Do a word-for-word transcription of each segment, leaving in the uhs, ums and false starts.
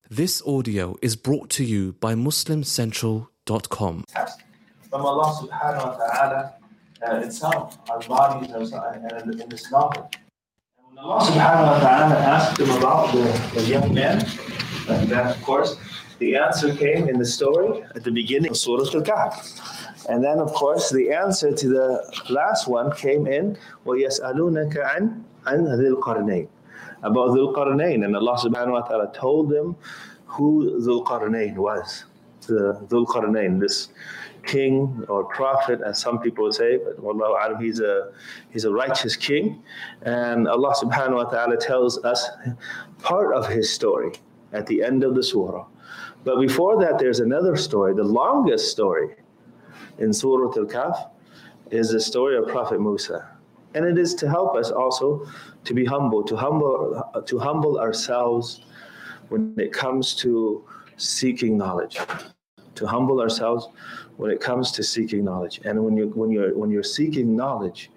This audio is brought to you by Muslim Central dot com. From Allah subhanahu wa ta'ala uh, itself, our bodies are and in this novel. And when Allah subhanahu wa ta'ala asked him about the, the young man, uh, then of course the answer came in the story at the beginning of Surah Al-Kahf. And then of course the answer to the last one came in وَيَسْأَلُونَكَ عَنْ عَنْ ذِي الْقَرْنَيْنِ, about Dhul Qarnayn, and Allah subhanahu wa ta'ala told them who Dhul Qarnayn was. The Dhul Qarnayn, this king or prophet, as some people would say, but Wallahu a'lam, he's a he's a righteous king. And Allah subhanahu wa ta'ala tells us part of his story at the end of the surah. But before that, there's another story. The longest story in Surah Al-Kahf is the story of Prophet Musa. And it is to help us also to be humble, to humble, to humble ourselves when it comes to seeking knowledge. To humble ourselves when it comes to seeking knowledge. And when you when you're when you're seeking knowledge,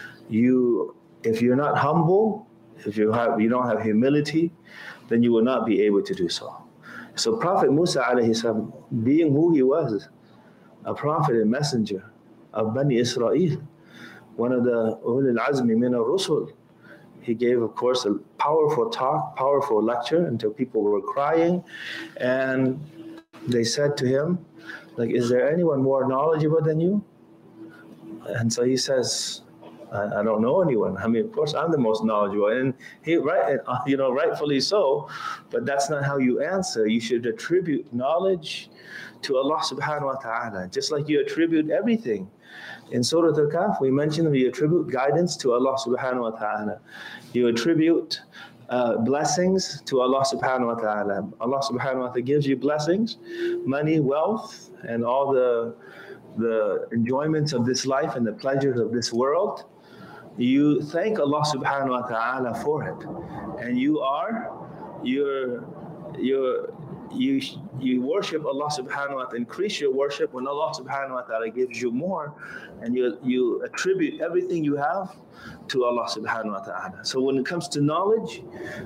you if you're not humble, if you have you don't have humility, then you will not be able to do so. So Prophet Musa alayhi salam, being who he was, a prophet and messenger of Bani Israel, one of the Ulul Azmi min al-Rusul, he gave, of course, a powerful talk, powerful lecture until people were crying. And they said to him, like, is there anyone more knowledgeable than you? And so he says, I, I don't know anyone. I mean, of course, I'm the most knowledgeable. And he, right, you know, rightfully so, but that's not how you answer. You should attribute knowledge to Allah subhanahu wa ta'ala, just like you attribute everything. In Surah Al-Kahf, we mentioned that you attribute guidance to Allah subhanahu wa ta'ala. You attribute uh, blessings to Allah subhanahu wa ta'ala. Allah subhanahu wa ta'ala gives you blessings, money, wealth, and all the, the enjoyments of this life and the pleasures of this world. You thank Allah subhanahu wa ta'ala for it. And you are, you're, you're, You you worship Allah subhanahu wa ta'ala, increase your worship when Allah subhanahu wa ta'ala gives you more, and you you attribute everything you have to Allah subhanahu wa ta'ala. So when it comes to knowledge,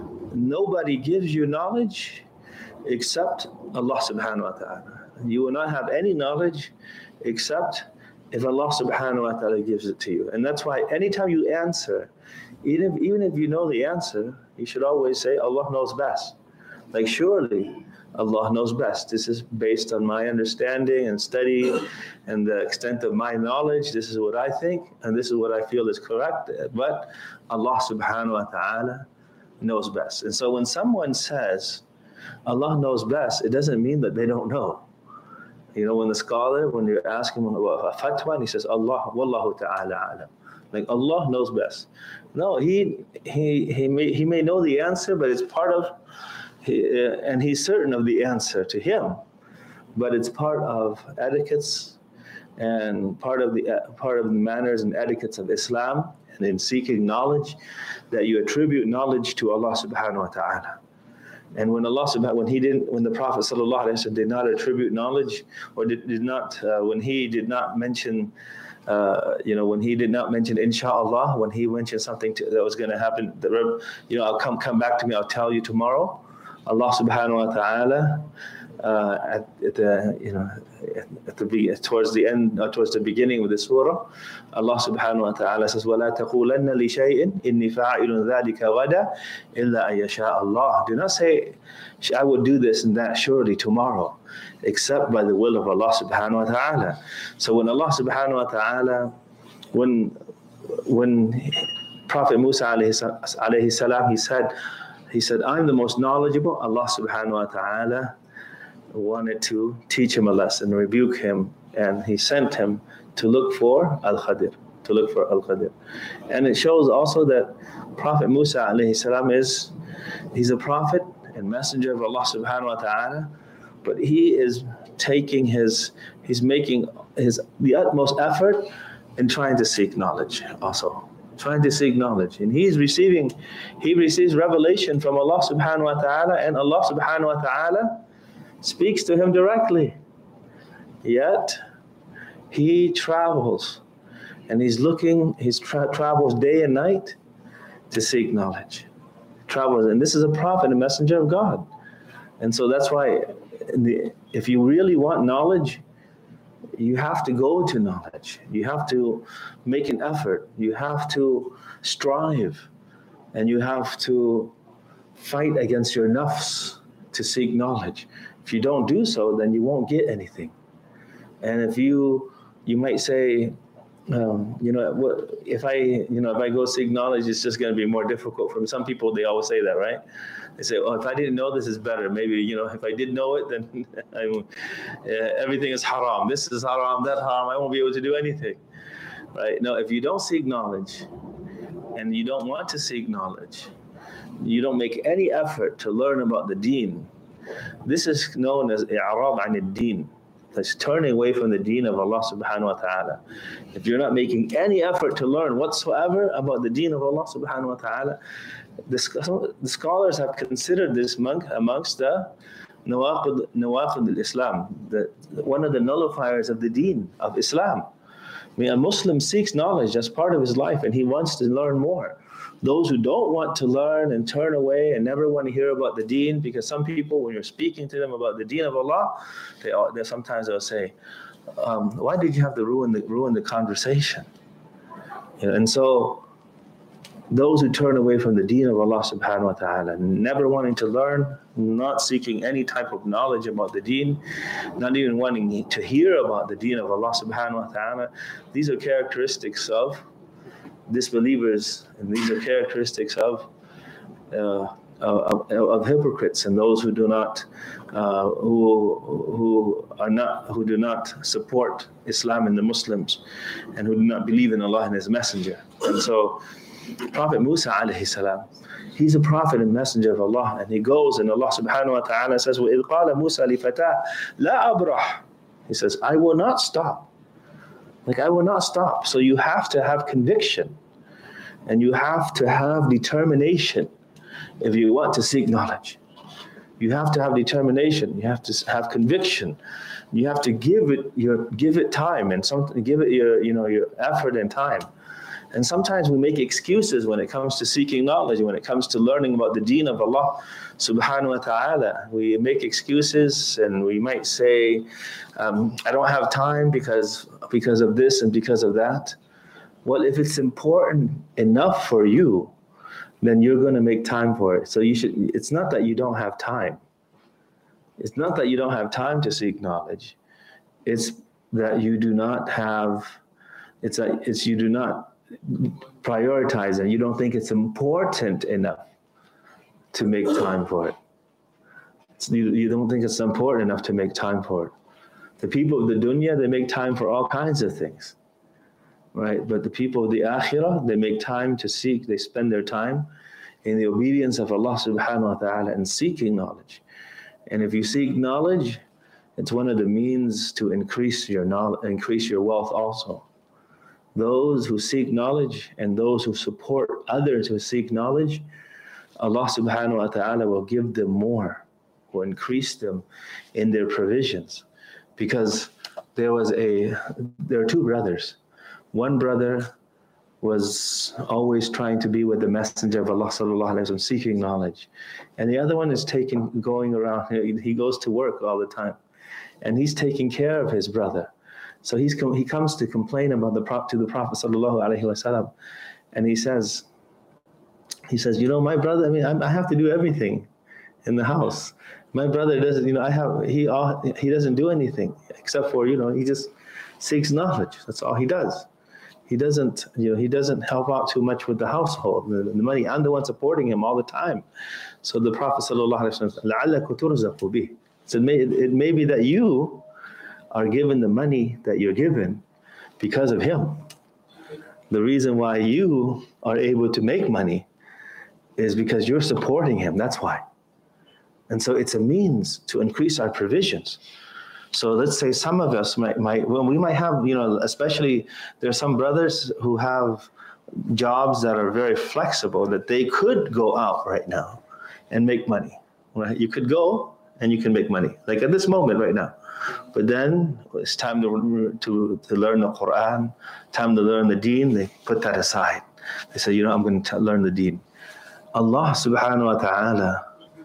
nobody gives you knowledge except Allah subhanahu wa ta'ala. You will not have any knowledge except if Allah subhanahu wa ta'ala gives it to you. And that's why anytime you answer, even if, even if you know the answer, you should always say, Allah knows best. Like, surely Allah knows best. This is based on my understanding and study and the extent of my knowledge. This is what I think, and this is what I feel is correct. But Allah subhanahu wa ta'ala knows best. And so when someone says Allah knows best, it doesn't mean that they don't know. You know, when the scholar, when you ask him about a fatwa, and he says, Allah, wallahu ta'ala alam. Like, Allah knows best. No, he he he may he may know the answer, but it's part of He, uh, and he's certain of the answer to him, but it's part of etiquettes and part of the uh, part of the manners and etiquettes of Islam, and in seeking knowledge, that you attribute knowledge to Allah subhanahu wa ta'ala. And when Allah subhanahu when he didn't when the Prophet sallallahu alaihi wasallam did not attribute knowledge, or did, did not uh, when he did not mention Uh, you know, when he did not mention inshallah, when he mentioned something to, that was going to happen, the, you know, I'll come come back to me, I'll tell you tomorrow. Allah subhanahu wa ta'ala uh, at, at the you know at the towards the end uh, towards the beginning of the surah, Allah subhanahu wa ta'ala says, وَلَا تَقُولَنَّ لِشَيْءٍ إِنِّي فَاعِلٌ ذَلِكَ غَدًا إِلَّا أَن يَشَاءَ اللَّهُ. Do not say, I will do this and that surely tomorrow, except by the will of Allah subhanahu wa ta'ala. So when Allah subhanahu wa ta'ala, when when Prophet Musa alayhi salam, he said, He said, I'm the most knowledgeable. Allah subhanahu wa ta'ala wanted to teach him a lesson, rebuke him, and he sent him to look for Al-Khadir, to look for Al-Khadir. And it shows also that Prophet Musa alayhi salam is, he's a prophet and messenger of Allah subhanahu wa ta'ala, but he is taking his, he's making his the utmost effort in trying to seek knowledge also. Trying to seek knowledge, and he's receiving, he receives revelation from Allah subhanahu wa ta'ala, and Allah subhanahu wa ta'ala speaks to him directly. Yet he travels, and he's looking, he tra- travels day and night to seek knowledge. Travels, and this is a prophet, a messenger of God. And so that's why the, if you really want knowledge, you have to go to knowledge. You have to make an effort. You have to strive. And you have to fight against your nafs to seek knowledge. If you don't do so, then you won't get anything. And if you, you might say, um, you know, what, if I, you know, if I go seek knowledge, it's just going to be more difficult for me. Some people, they always say that, right? They say, oh, if I didn't know this is better. Maybe, you know, if I did know it, then I, uh, everything is haram. This is haram, that haram. I won't be able to do anything, right? No, if you don't seek knowledge and you don't want to seek knowledge, you don't make any effort to learn about the deen. This is known as i'rad an ad-din. That's turning away from the deen of Allah subhanahu wa ta'ala. If you're not making any effort to learn whatsoever about the deen of Allah subhanahu wa ta'ala, the, the scholars have considered this among, amongst the nawaqid, nawaqid al-Islam, the, one of the nullifiers of the deen of Islam. I mean, a Muslim seeks knowledge, that's part of his life, and he wants to learn more. Those who don't want to learn and turn away and never want to hear about the deen, because some people, when you're speaking to them about the deen of Allah, they, they sometimes they'll say, um, why did you have to ruin the, ruin the conversation? You know, and so those who turn away from the deen of Allah subhanahu wa ta'ala, never wanting to learn, not seeking any type of knowledge about the deen, not even wanting to hear about the deen of Allah subhanahu wa ta'ala, these are characteristics of disbelievers, and these are characteristics of uh, of, of hypocrites and those who do not uh, who who are not who do not support Islam and the Muslims, and who do not believe in Allah and His Messenger. And so Prophet Musa alayhi salam, he's a prophet and messenger of Allah, and he goes and Allah subhanahu wa ta'ala says, وَإِذْ قَالَ مُوسَى لِفَتَاهُ لَا أَبْرَحْ. He says, I will not stop. Like, I will not stop. So you have to have conviction, and you have to have determination if you want to seek knowledge. You have to have determination. You have to have conviction. You have to give it your give it time and something. Give it your you know your effort and time. And sometimes we make excuses when it comes to seeking knowledge, when it comes to learning about the deen of Allah subhanahu wa ta'ala. We make excuses, and we might say, um, I don't have time because because of this and because of that. Well, if it's important enough for you, then you're going to make time for it. So you should. It's not that you don't have time. It's not that you don't have time to seek knowledge. It's that you do not have, it's that it's you do not prioritize it. You don't think it's important enough to make time for it. It's, you, you don't think it's important enough to make time for it. The people of the dunya, they make time for all kinds of things, right? But the people of the akhirah, they make time to seek, they spend their time in the obedience of Allah subhanahu wa ta'ala and seeking knowledge. And if you seek knowledge, it's one of the means to increase your knowledge, increase your wealth also. Those who seek knowledge and those who support others who seek knowledge, Allah subhanahu wa ta'ala will give them more, will increase them in their provisions. Because there was a, there are two brothers. One brother was always trying to be with the Messenger of Allah sallallahu alaihi wasallam, seeking knowledge. And the other one is taking, going around, he goes to work all the time. And he's taking care of his brother. So he's he comes to complain about the to the Prophet sallallahu alaihi wasallam, and he says, he says, you know, my brother, I mean, I, I have to do everything in the house. My brother doesn't, you know, I have he all, he doesn't do anything except for, you know, he just seeks knowledge. That's all he does. He doesn't, you know, he doesn't help out too much with the household, the, the money. I'm the one supporting him all the time. So the Prophet sallallahu alaihi wasallam said, لَعَلَّكُ تُرْزَقُ بِهِ. So it may, it may be that you are given the money that you're given because of him. The reason why you are able to make money is because you're supporting him. That's why. And so it's a means to increase our provisions. So let's say some of us might, might well, we might have, you know, especially there are some brothers who have jobs that are very flexible, that they could go out right now and make money. Right? You could go and you can make money, like at this moment right now. But then it's time to, to, to learn the Quran, time to learn the deen, they put that aside. They say, you know, I'm going to learn the deen. Allah subhanahu wa ta'ala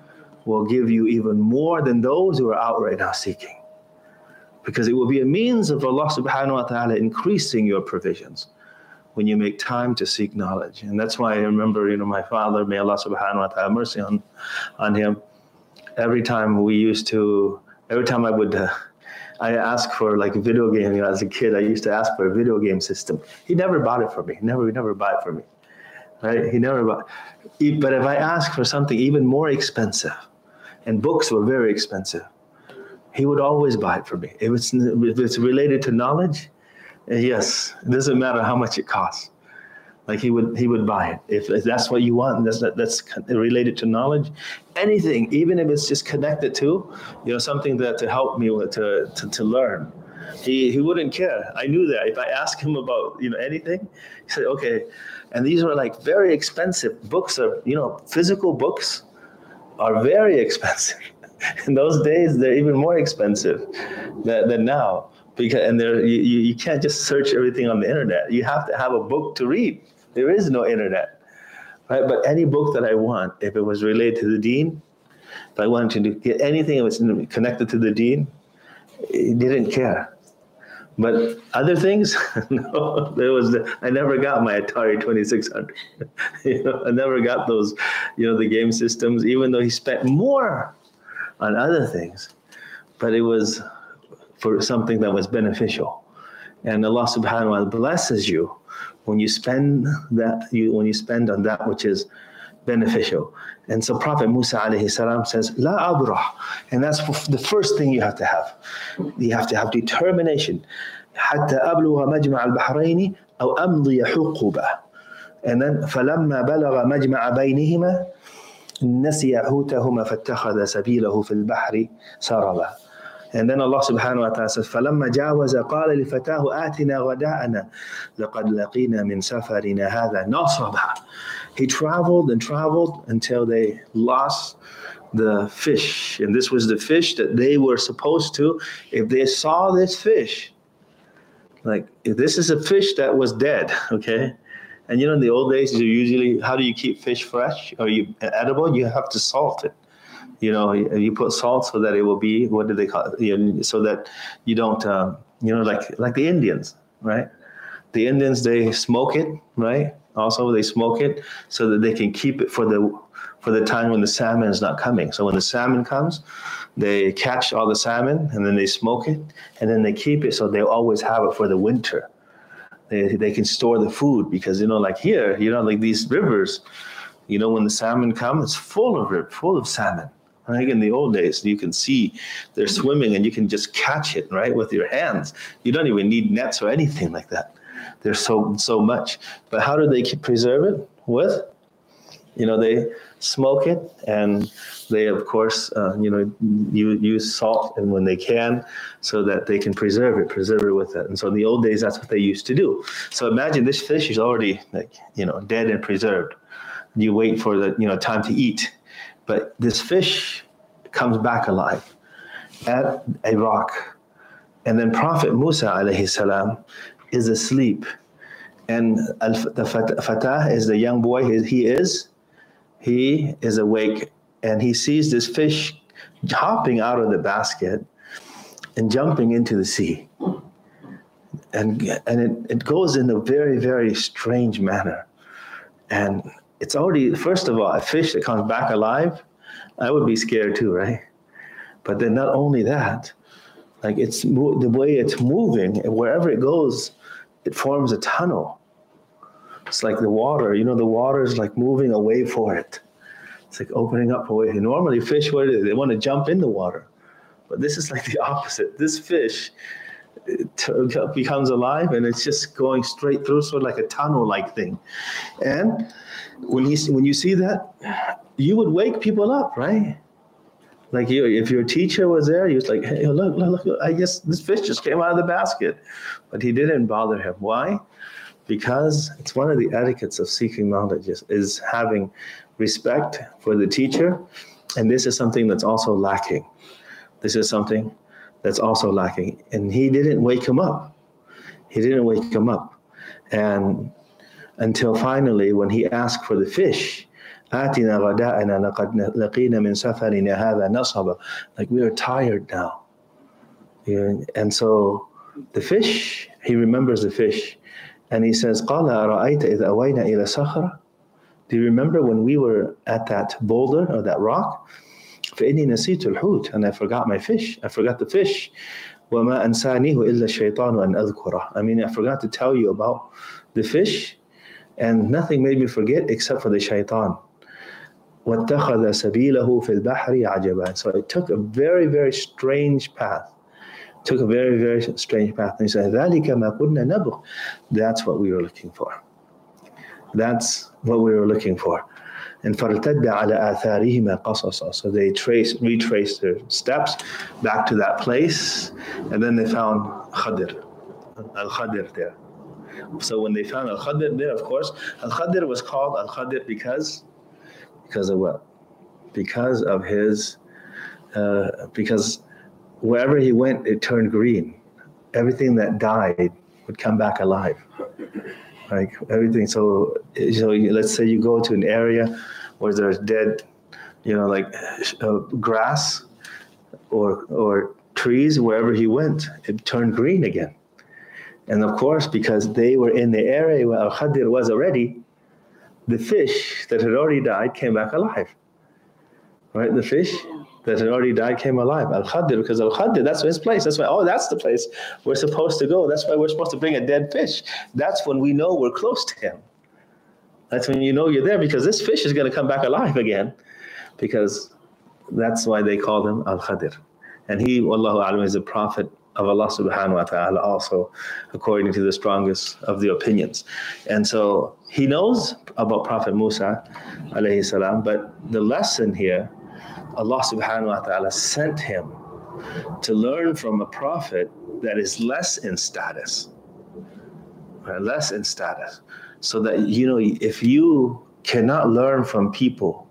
will give you even more than those who are out right now seeking. Because it will be a means of Allah subhanahu wa ta'ala increasing your provisions when you make time to seek knowledge. And that's why I remember, you know, my father, may Allah subhanahu wa ta'ala mercy on, on him, every time we used to, every time I would, uh, I asked for like a video game, you know, as a kid, I used to ask for a video game system. He never bought it for me, never, never bought it for me, right? He never bought, but if I asked for something even more expensive, and books were very expensive, he would always buy it for me. If it's, if it's related to knowledge, yes, it doesn't matter how much it costs. Like he would he would buy it. If, if that's what you want, and that's that's related to knowledge, anything, even if it's just connected to, you know, something that to help me with, to, to to learn. He he wouldn't care. I knew that. If I asked him about, you know, anything, he said, okay. And these were like very expensive books. Are, you know, physical books are very expensive. In those days, they're even more expensive than, than now. Because and there you, you can't just search everything on the internet. You have to have a book to read. There is no internet, right? But any book that I want, if it was related to the deen, if I wanted to get anything that was connected to the deen, he didn't care. But other things, no, there was. The, I never got my Atari twenty-six hundred. You know, I never got those, you know, the game systems. Even though he spent more on other things, but it was for something that was beneficial. And Allah subhanahu wa ta'ala blesses you when you spend that you when you spend on that which is beneficial. And so Prophet Musa alayhi salam says, La abrah. And that's the first thing you have to have. You have to have determination. حتى أبلغ مجمع البحرين أو أمضي حقبة. And then فلما بلغ مجمع بينهما نسي حوتهما فاتخذ سبيله في البحر سربا. And then Allah subhanahu wa ta'ala says, فَلَمَّا جَاوَزَ قَالَ لِفَتَاهُ آتِنَا غَدَاءَنَا لَقَدْ لَقِينَا مِنْ سَفَرِنَا هَذَا نَصَبًا. He traveled and traveled until they lost the fish. And this was the fish that they were supposed to, if they saw this fish, like if this is a fish that was dead, okay? And you know, in the old days, you usually, how do you keep fish fresh or you edible? You have to salt it. You know, you put salt so that it will be, what do they call it? You know, so that you don't, um, you know, like like the Indians, right? The Indians, they smoke it, right? Also, they smoke it so that they can keep it for the for the time when the salmon is not coming. So when the salmon comes, they catch all the salmon and then they smoke it and then they keep it so they always have it for the winter. They they can store the food because, you know, like here, you know, like these rivers, you know, when the salmon come, it's full of full of salmon. Right? In the old days, you can see they're swimming and you can just catch it, right, with your hands. You don't even need nets or anything like that. There's so so much. But how do they keep, preserve it? With, you know, they smoke it and they, of course, uh, you know, you, use salt and when they can so that they can preserve it, preserve it with it. And so in the old days, that's what they used to do. So imagine this fish is already, like, you know, dead and preserved. You wait for the, you know, time to eat. But this fish comes back alive at a rock. And then Prophet Musa alayhi salam is asleep. And the fatah is the young boy, he is, he is awake. And he sees this fish hopping out of the basket and jumping into the sea. And, and it, it goes in a very, very strange manner. And it's already, first of all, a fish that comes back alive, I would be scared too, right? But then not only that, like it's the way it's moving, and wherever it goes, it forms a tunnel. It's like the water, you know, the water is like moving away for it. It's like opening up away. Normally fish, what do they? They want to jump in the water. But this is like the opposite. This fish it becomes alive and it's just going straight through, sort of like a tunnel-like thing. And when you when you see that, you would wake people up, right? Like you, if your teacher was there, he was like, "Hey, look, look, look! I guess this fish just came out of the basket," but he didn't bother him. Why? Because it's one of the etiquettes of seeking knowledge is, is having respect for the teacher, and this is something that's also lacking. This is something that's also lacking, and he didn't wake him up. He didn't wake him up, and until finally, when he asked for the fish, آتنا غداءنا لقد لقينا من سفرنا هذا نصبا. Like, we are tired now. Yeah. And so the fish, he remembers the fish. And he says, قال أرأيت إذ أوينا إلى صخرة. Do you remember when we were at that boulder or that rock? فإني نسيت الحوت. And I forgot my fish. I forgot the fish. وما أنسانيه إلا الشيطان أن أذكره. I mean, I forgot to tell you about the fish, and nothing made me forget except for the shaitan. واتخذ سبيله في البحر عجبا. So it took a very, very strange path. Took a very, very strange path. And he said, ذلك ما كنا نبغ. That's what we were looking for. That's what we were looking for. And فارتد على آثارهما قصصا. So they traced, retraced their steps back to that place, and then they found Khadir, Al-Khadir there. So when they found Al-Khadir there, of course, Al-Khadir was called Al-Khadir because, because of what? Because of his, uh, because wherever he went, it turned green. Everything that died would come back alive. Like everything. So, so let's say you go to an area where there's dead, you know, like uh, grass or or trees. Wherever he went, it turned green again. And of course, because they were in the area where Al-Khadir was already, the fish that had already died came back alive. Right? The fish that had already died came alive. Al-Khadir, because Al-Khadir, that's his place. That's why, oh, that's the place we're supposed to go. That's why we're supposed to bring a dead fish. That's when we know we're close to him. That's when you know you're there, because this fish is going to come back alive again. Because that's why they called him Al-Khadir. And he, Wallahu A'lam, is a prophet of Allah subhanahu wa ta'ala also, according to the strongest of the opinions. And so he knows about Prophet Musa alayhi salam, but the lesson here, Allah subhanahu wa ta'ala sent him to learn from a prophet that is less in status, right? Less in status. So that, you know, if you cannot learn from people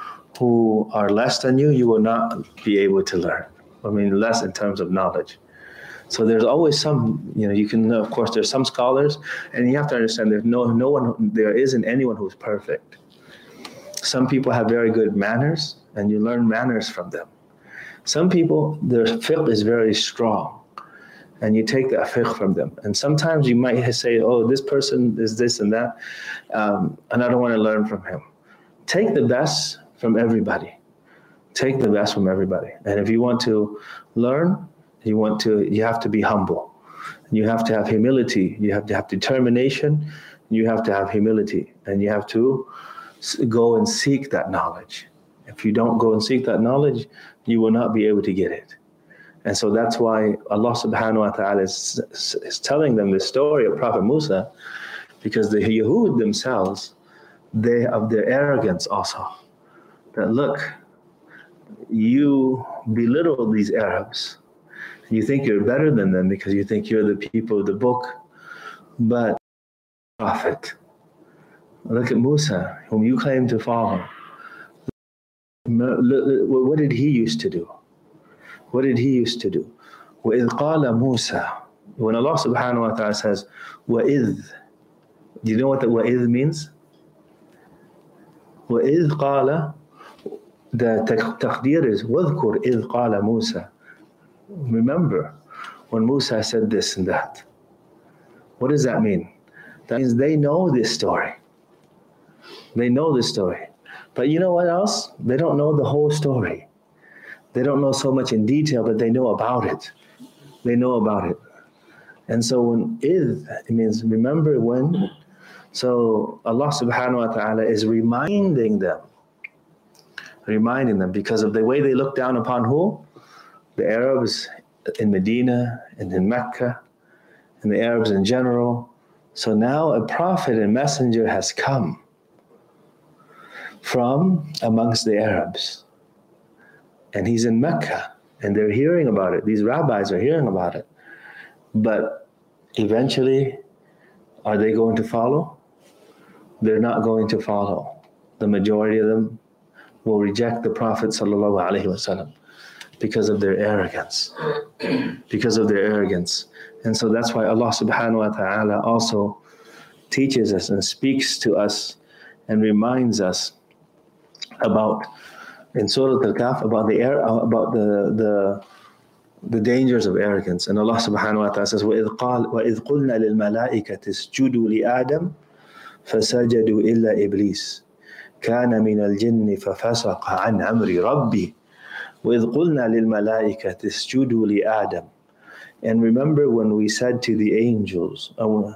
who are less than you, you will not be able to learn. I mean, less in terms of knowledge. So there's always some, you know, you can, of course, there's some scholars, and you have to understand there's no, no one, there isn't anyone who's perfect. Some people have very good manners, and you learn manners from them. Some people, their fiqh is very strong, and you take that fiqh from them. And sometimes you might say, oh, this person is this and that, um, and I don't want to learn from him. Take the best from everybody. Take the best from everybody. And if you want to learn, you want to, you have to be humble. You have to have humility. You have to have determination. You have to have humility. And you have to go and seek that knowledge. If you don't go and seek that knowledge, you will not be able to get it. And so that's why Allah subhanahu wa ta'ala is, is telling them the story of Prophet Musa, because the Yahud themselves, they of their arrogance also, that look, you belittle these Arabs. You think you're better than them because you think you're the people of the book, but Prophet. Look at Musa, whom you claim to follow. What did he used to do? What did he used to do? وَإِذْ قَالَ مُوسَى. When Allah subhanahu wa ta'ala says, وَإِذْ, do you know what the وَإِذْ means? وَإِذْ قَالَ, the taqdeer is وَذْكُرْ إِذْ قَالَ مُوسَى. Remember when Musa said this and that. What does that mean? That means they know this story. They know this story. But you know what else? They don't know the whole story. They don't know so much in detail, but they know about it. They know about it. And so when idh, it means remember when. So Allah subhanahu wa ta'ala is reminding them. Reminding them because of the way they look down upon who? The Arabs in Medina and in Mecca, and the Arabs in general. So now a prophet and messenger has come from amongst the Arabs. And he's in Mecca, and they're hearing about it. These rabbis are hearing about it. But eventually, are they going to follow? They're not going to follow. The majority of them will reject the Prophet sallallahu alaihi wasallam. Because of their arrogance. Because of their arrogance. And so that's why Allah subhanahu wa ta'ala also teaches us and speaks to us and reminds us about in Surah Al-Kahf about the air about the the the dangers of arrogance. And Allah subhanahu wa ta'ala says, وَإِذْ قَالْ وَإِذْ قُلْنَا لِلْمَلَائِكَةِ اسْجُدُوا لِآدَمَ فَسَجَدُوا إِلَّا إِبْلِيسَ كَانَ مِنَ الْجِنِّ فَفَسَقَ عَنْ أَمْرِ رَبِّهِ وَإِذْ قُلْنَا لِلْمَلَائِكَةِ اسْجُدُوا لِآدَمَ. And remember when we said to the angels, وَاسْجُدُوا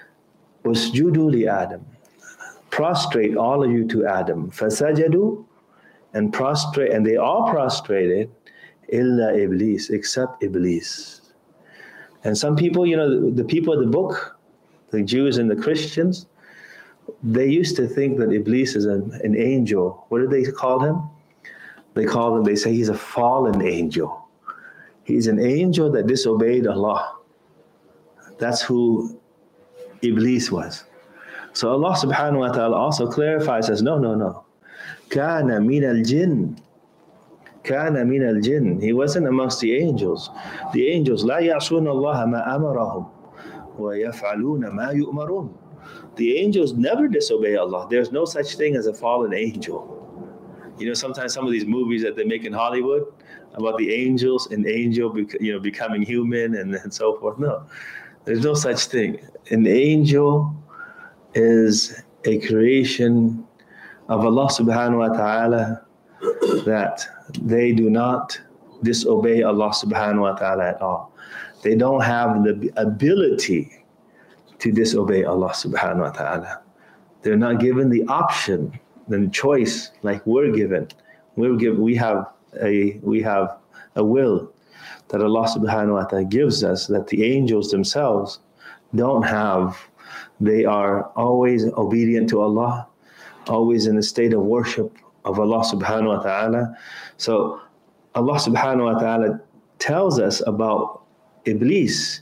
لِآدَمَ, prostrate all of you to Adam. فَسَجَدُوا, and prostrate, and they all prostrated, illa Iblis, except Iblis. And some people, you know, the, the people of the book, the Jews and the Christians, they used to think that Iblis is an, an angel. What did they call him? They call him, they say he's a fallen angel. He's an angel that disobeyed Allah. That's who Iblis was. So Allah subhanahu wa ta'ala also clarifies, says, no, no, no. Kana min al-jinn. Kana min al-jinn. He wasn't amongst the angels. The angels, la ya'suna Allah ma amarahum wa yaf'aluna ma yu'marun. The angels never disobey Allah. There's no such thing as a fallen angel. You know, sometimes some of these movies that they make in Hollywood about the angels, an angel, you know, becoming human and, and so forth. No, there's no such thing. An angel is a creation of Allah subhanahu wa ta'ala, that they do not disobey Allah subhanahu wa ta'ala at all. They don't have the ability to disobey Allah subhanahu wa ta'ala. They're not given the option, the choice like we're given. We're given we have a we have a will that Allah subhanahu wa ta'ala gives us that the angels themselves don't have. They are always obedient to Allah, always in a state of worship of Allah subhanahu wa ta'ala. So Allah subhanahu wa ta'ala tells us about Iblis,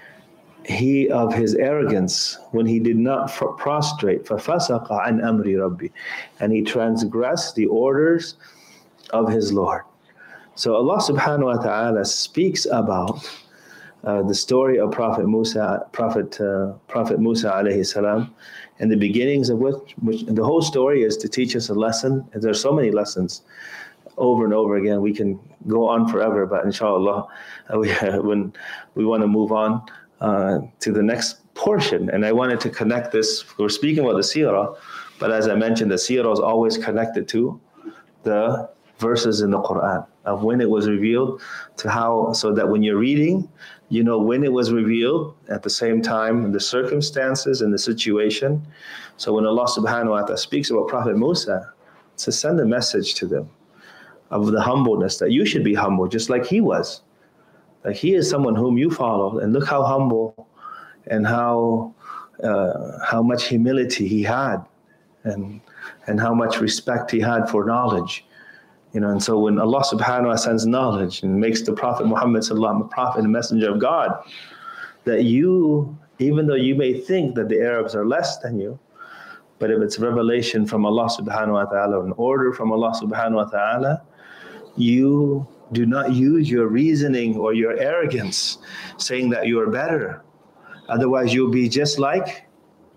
he of his arrogance, when he did not prostrate, فَفَسَقَ عَنْ أَمْرِ رَبِّهِ, and he transgressed the orders of his Lord. So Allah subhanahu wa ta'ala speaks about Uh, the story of Prophet Musa, Prophet uh, Prophet Musa alayhi salam, and the beginnings of which, which the whole story is to teach us a lesson. And there are so many lessons, over and over again. We can go on forever, but inshallah, uh, we, uh, when we want to move on uh, to the next portion, and I wanted to connect this. We're speaking about the seerah, but as I mentioned, the seerah is always connected to the verses in the Quran of when it was revealed, to how, so that when you're reading, you know when it was revealed, at the same time the circumstances and the situation. So when Allah subhanahu wa ta'ala speaks about Prophet Musa, to send a message to them of the humbleness, that you should be humble just like he was. Like he is someone whom you follow, and look how humble and how uh, how much humility he had, and and how much respect he had for knowledge. You know, and so when Allah subhanahu wa ta'ala sends knowledge and makes the Prophet Muhammad sallallahu alaihi wasallam a prophet and a messenger of God, that you, even though you may think that the Arabs are less than you, but if it's revelation from Allah subhanahu wa ta'ala, an order from Allah subhanahu wa ta'ala, you do not use your reasoning or your arrogance saying that you are better. Otherwise you'll be just like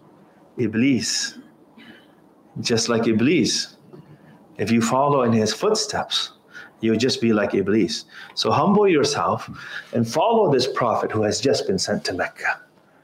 Iblis. Just like Iblis. If you follow in his footsteps, you'll just be like Iblis. So humble yourself and follow this prophet who has just been sent to Mecca.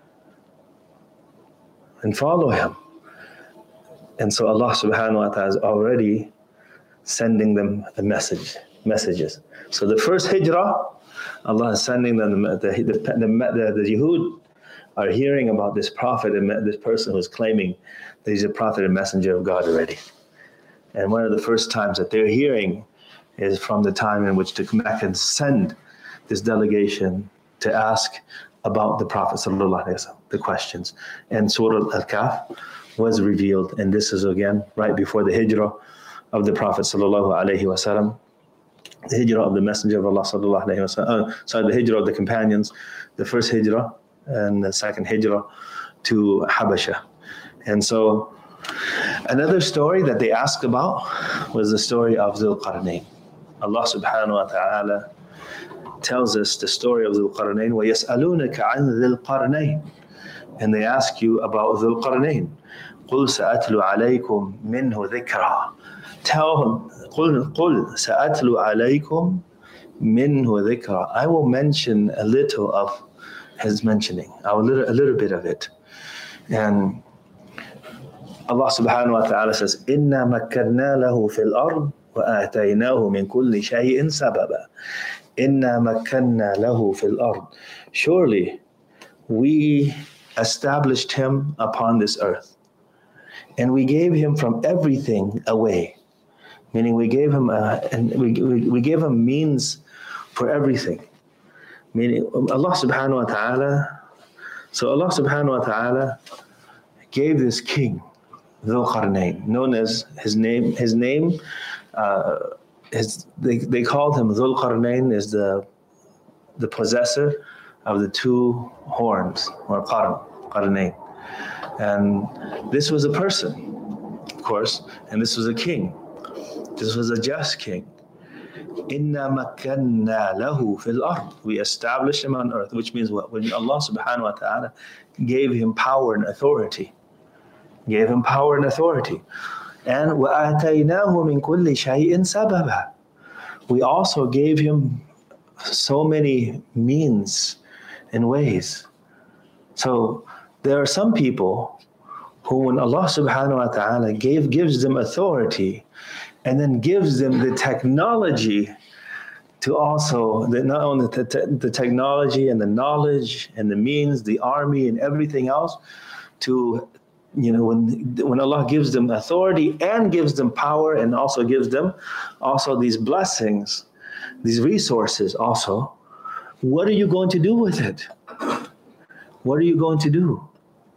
And follow him. And so Allah subhanahu wa ta'ala is already sending them a message, messages. So the first hijrah, Allah is sending them, the, the, the, the, the Yehud are hearing about this prophet and this person who's claiming that he's a prophet and messenger of God already. And one of the first times that they're hearing is from the time in which the Meccans send this delegation to ask about the Prophet sallallahu alaihi wasallam, the questions. And Surah Al-Kahf was revealed, and this is again right before the hijrah of the Prophet sallallahu alaihi wasallam, the hijrah of the Messenger of Allah sallallahu alaihi wasallam. Uh, sorry, the hijrah of the companions, the first hijrah and the second hijrah to Habasha. And so another story that they asked about was the story of Dhul Qarnayn. Allah subhanahu wa ta'ala tells us the story of Dhul Qarnayn. وَيَسْأَلُونَكَ عَنْ ذِي الْقَرْنَيْنِ, and they ask you about Dhul Qarnayn. قُلْ سَأَتْلُ عَلَيْكُمْ مِنْهُ ذِكْرًا. tell قل قل سأتلو عليكم منه ذكرى. I will mention a little of his mentioning, a little, a little bit of it. And Allah subhanahu wa ta'ala says, إِنَّا مَكَّنَّا لَهُ فِي الْأَرْضِ وَآتَيْنَاهُ مِنْ كُلِّ شَيْءٍ سَبَبًا. إِنَّا مَكَّنَّا لَهُ فِي الْأَرْضِ. Surely we established him upon this earth, and we gave him from everything away. Meaning we gave him a, and we, we, we gave him means for everything. Meaning Allah subhanahu wa ta'ala, so Allah subhanahu wa ta'ala gave this king, Dhul Qarnayn, known as his name, his name, uh, his, they, they called him Dhul Qarnayn, is the, the possessor of the two horns, or Qarn, Qarnayn. And this was a person, of course, and this was a king. This was a just king. Inna makkanna lahu fil ard. We established him on earth, which means what? When Allah subhanahu wa ta'ala gave him power and authority. Gave him power and authority. And وَآتَيْنَاهُ مِنْ كُلِّ شَيْءٍ سَبَبًا. We also gave him so many means and ways. So there are some people who, when Allah subhanahu wa ta'ala gave, gives them authority, and then gives them the technology to also, the, not only the, te- the technology and the knowledge and the means, the army and everything else, to, you know, when, when Allah gives them authority and gives them power and also gives them also these blessings, these resources also, what are you going to do with it? What are you going to do?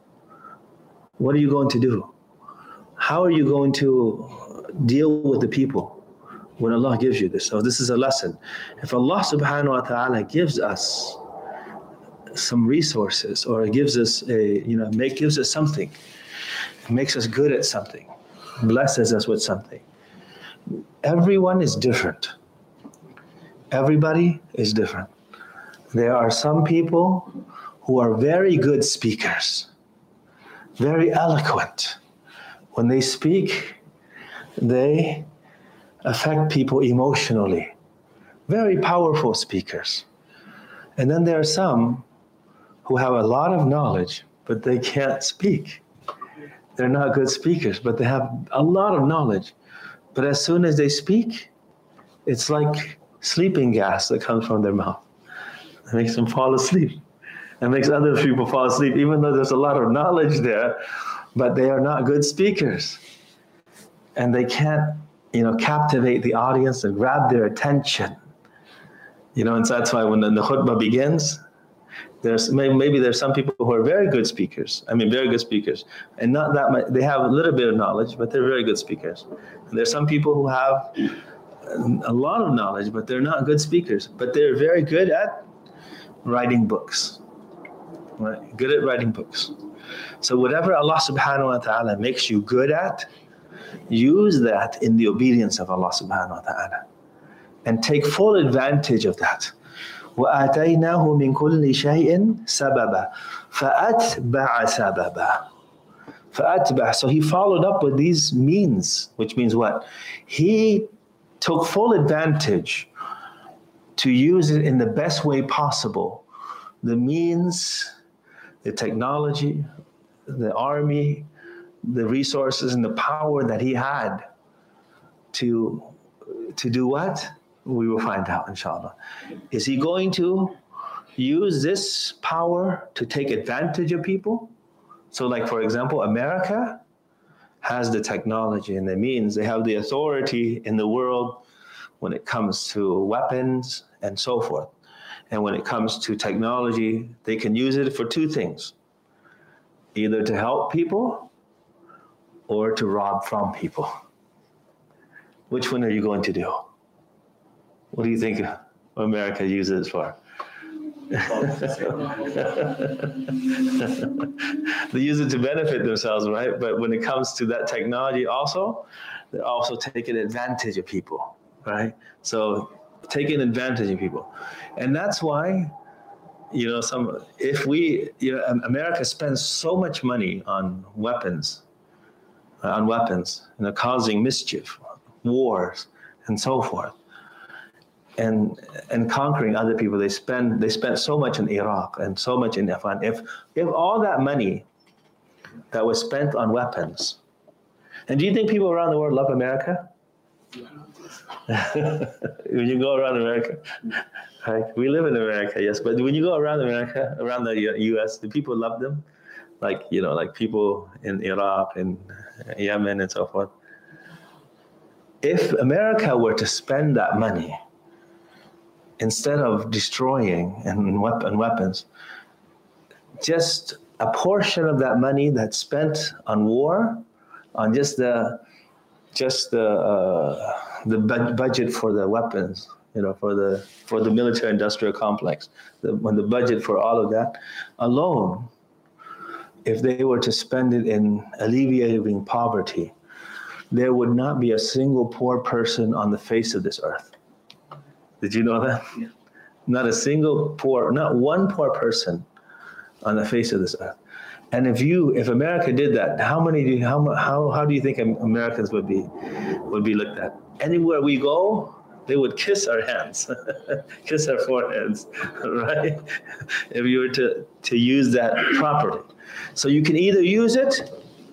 What are you going to do? How are you going to deal with the people when Allah gives you this? So this is a lesson. If Allah subhanahu wa ta'ala gives us some resources, or gives us a, you know, make, gives us something, makes us good at something, blesses us with something. Everyone is different. Everybody is different. There are some people who are very good speakers, very eloquent. When they speak, they affect people emotionally. Very powerful speakers. And then there are some who have a lot of knowledge, but they can't speak. They're not good speakers, but they have a lot of knowledge. But as soon as they speak, it's like sleeping gas that comes from their mouth. It makes them fall asleep. It makes other people fall asleep, even though there's a lot of knowledge there, but they are not good speakers. And they can't, you know, captivate the audience and grab their attention. You know, and so that's why when the, the khutbah begins, there's maybe, maybe there's some people who are very good speakers. I mean, very good speakers, and not that much. They have a little bit of knowledge, but they're very good speakers. And there's some people who have a lot of knowledge, but they're not good speakers. But they're very good at writing books. Right? Good at writing books. So whatever Allah subhanahu wa ta'ala makes you good at, use that in the obedience of Allah subhanahu wa ta'ala. And take full advantage of that. وَآتَيْنَاهُ مِنْ كُلِّ شَيْءٍ سَبَبًا فَأَتْبَعَ سَبَبًا فَأَتْبَعَ. So he followed up with these means, which means what? He took full advantage to use it in the best way possible. The means, the technology, the army, the resources and the power that he had to, to do what? We will find out, inshallah. Is he going to use this power to take advantage of people? So like, for example, America has the technology and the means. They have the authority in the world when it comes to weapons and so forth. And when it comes to technology, they can use it for two things. Either to help people or to rob from people. Which one are you going to do? What do you think America uses it for? They use it to benefit themselves, right? But when it comes to that technology also, they're also taking advantage of people, right? So taking advantage of people. And that's why, you know, some, if we, you know, America spends so much money on weapons, on weapons, you know, causing mischief. wars and so forth, and and conquering other people. They spend they spent so much in Iraq and so much in Afghanistan. If if all that money that was spent on weapons, and do you think people around the world love America? When you go around America, right? We live in America, yes, but when you go around America, around the U S, do people love them? Like, you know, like people in Iraq and Yemen and so forth. If America were to spend that money instead of destroying and weapon weapons, just a portion of that money that's spent on war, on just the just the uh, the bu- budget for the weapons, you know, for the for the military-industrial complex, the, when the budget for all of that alone, if they were to spend it in alleviating poverty, there would not be a single poor person on the face of this earth. Did you know that? Yeah. Not a single poor, not one poor person on the face of this earth. And if you, if America did that, how many do you, how how how do you think Americans would be would be looked at? Anywhere we go, they would kiss our hands, kiss our foreheads, right? If you were to to use that properly, so you can either use it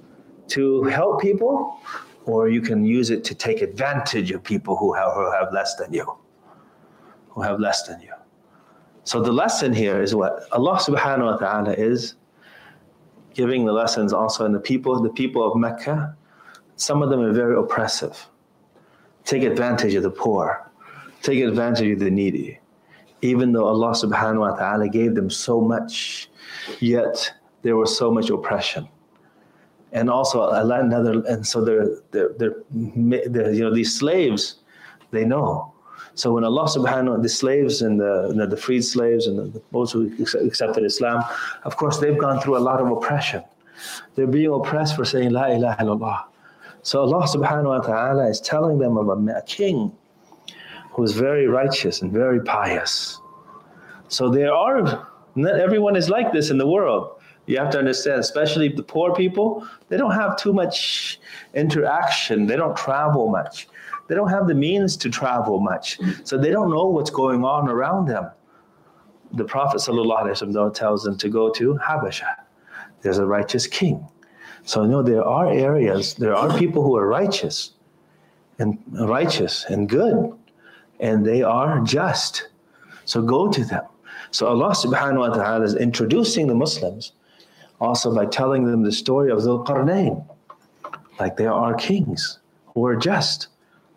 to help people, or you can use it to take advantage of people who have who have less than you, who have less than you. So the lesson here is what Allah Subhanahu wa Taala is giving the lessons also in the people, the people of Mecca. Some of them are very oppressive. Take advantage of the poor. Take advantage of the needy. Even though Allah Subhanahu wa Ta'ala gave them so much, yet there was so much oppression. And also another, and so they're, they're, they're, they're, you know, these slaves, they know. So when Allah subhanahu wa ta'ala, the slaves and the, you know, the freed slaves and the, those who accepted Islam, of course, they've gone through a lot of oppression. They're being oppressed for saying, La ilaha illallah. So Allah subhanahu wa ta'ala is telling them of a, a king who's very righteous and very pious. So there are, not everyone is like this in the world. You have to understand, especially the poor people, they don't have too much interaction. They don't travel much. They don't have the means to travel much. So they don't know what's going on around them. The Prophet ﷺ tells them to go to Habasha. There's a righteous king. So you know there are areas, there are people who are righteous and righteous and good, and they are just. So go to them. So Allah subhanahu wa ta'ala is introducing the Muslims also by telling them the story of Dhul Qarnayn. Like there are kings who are just.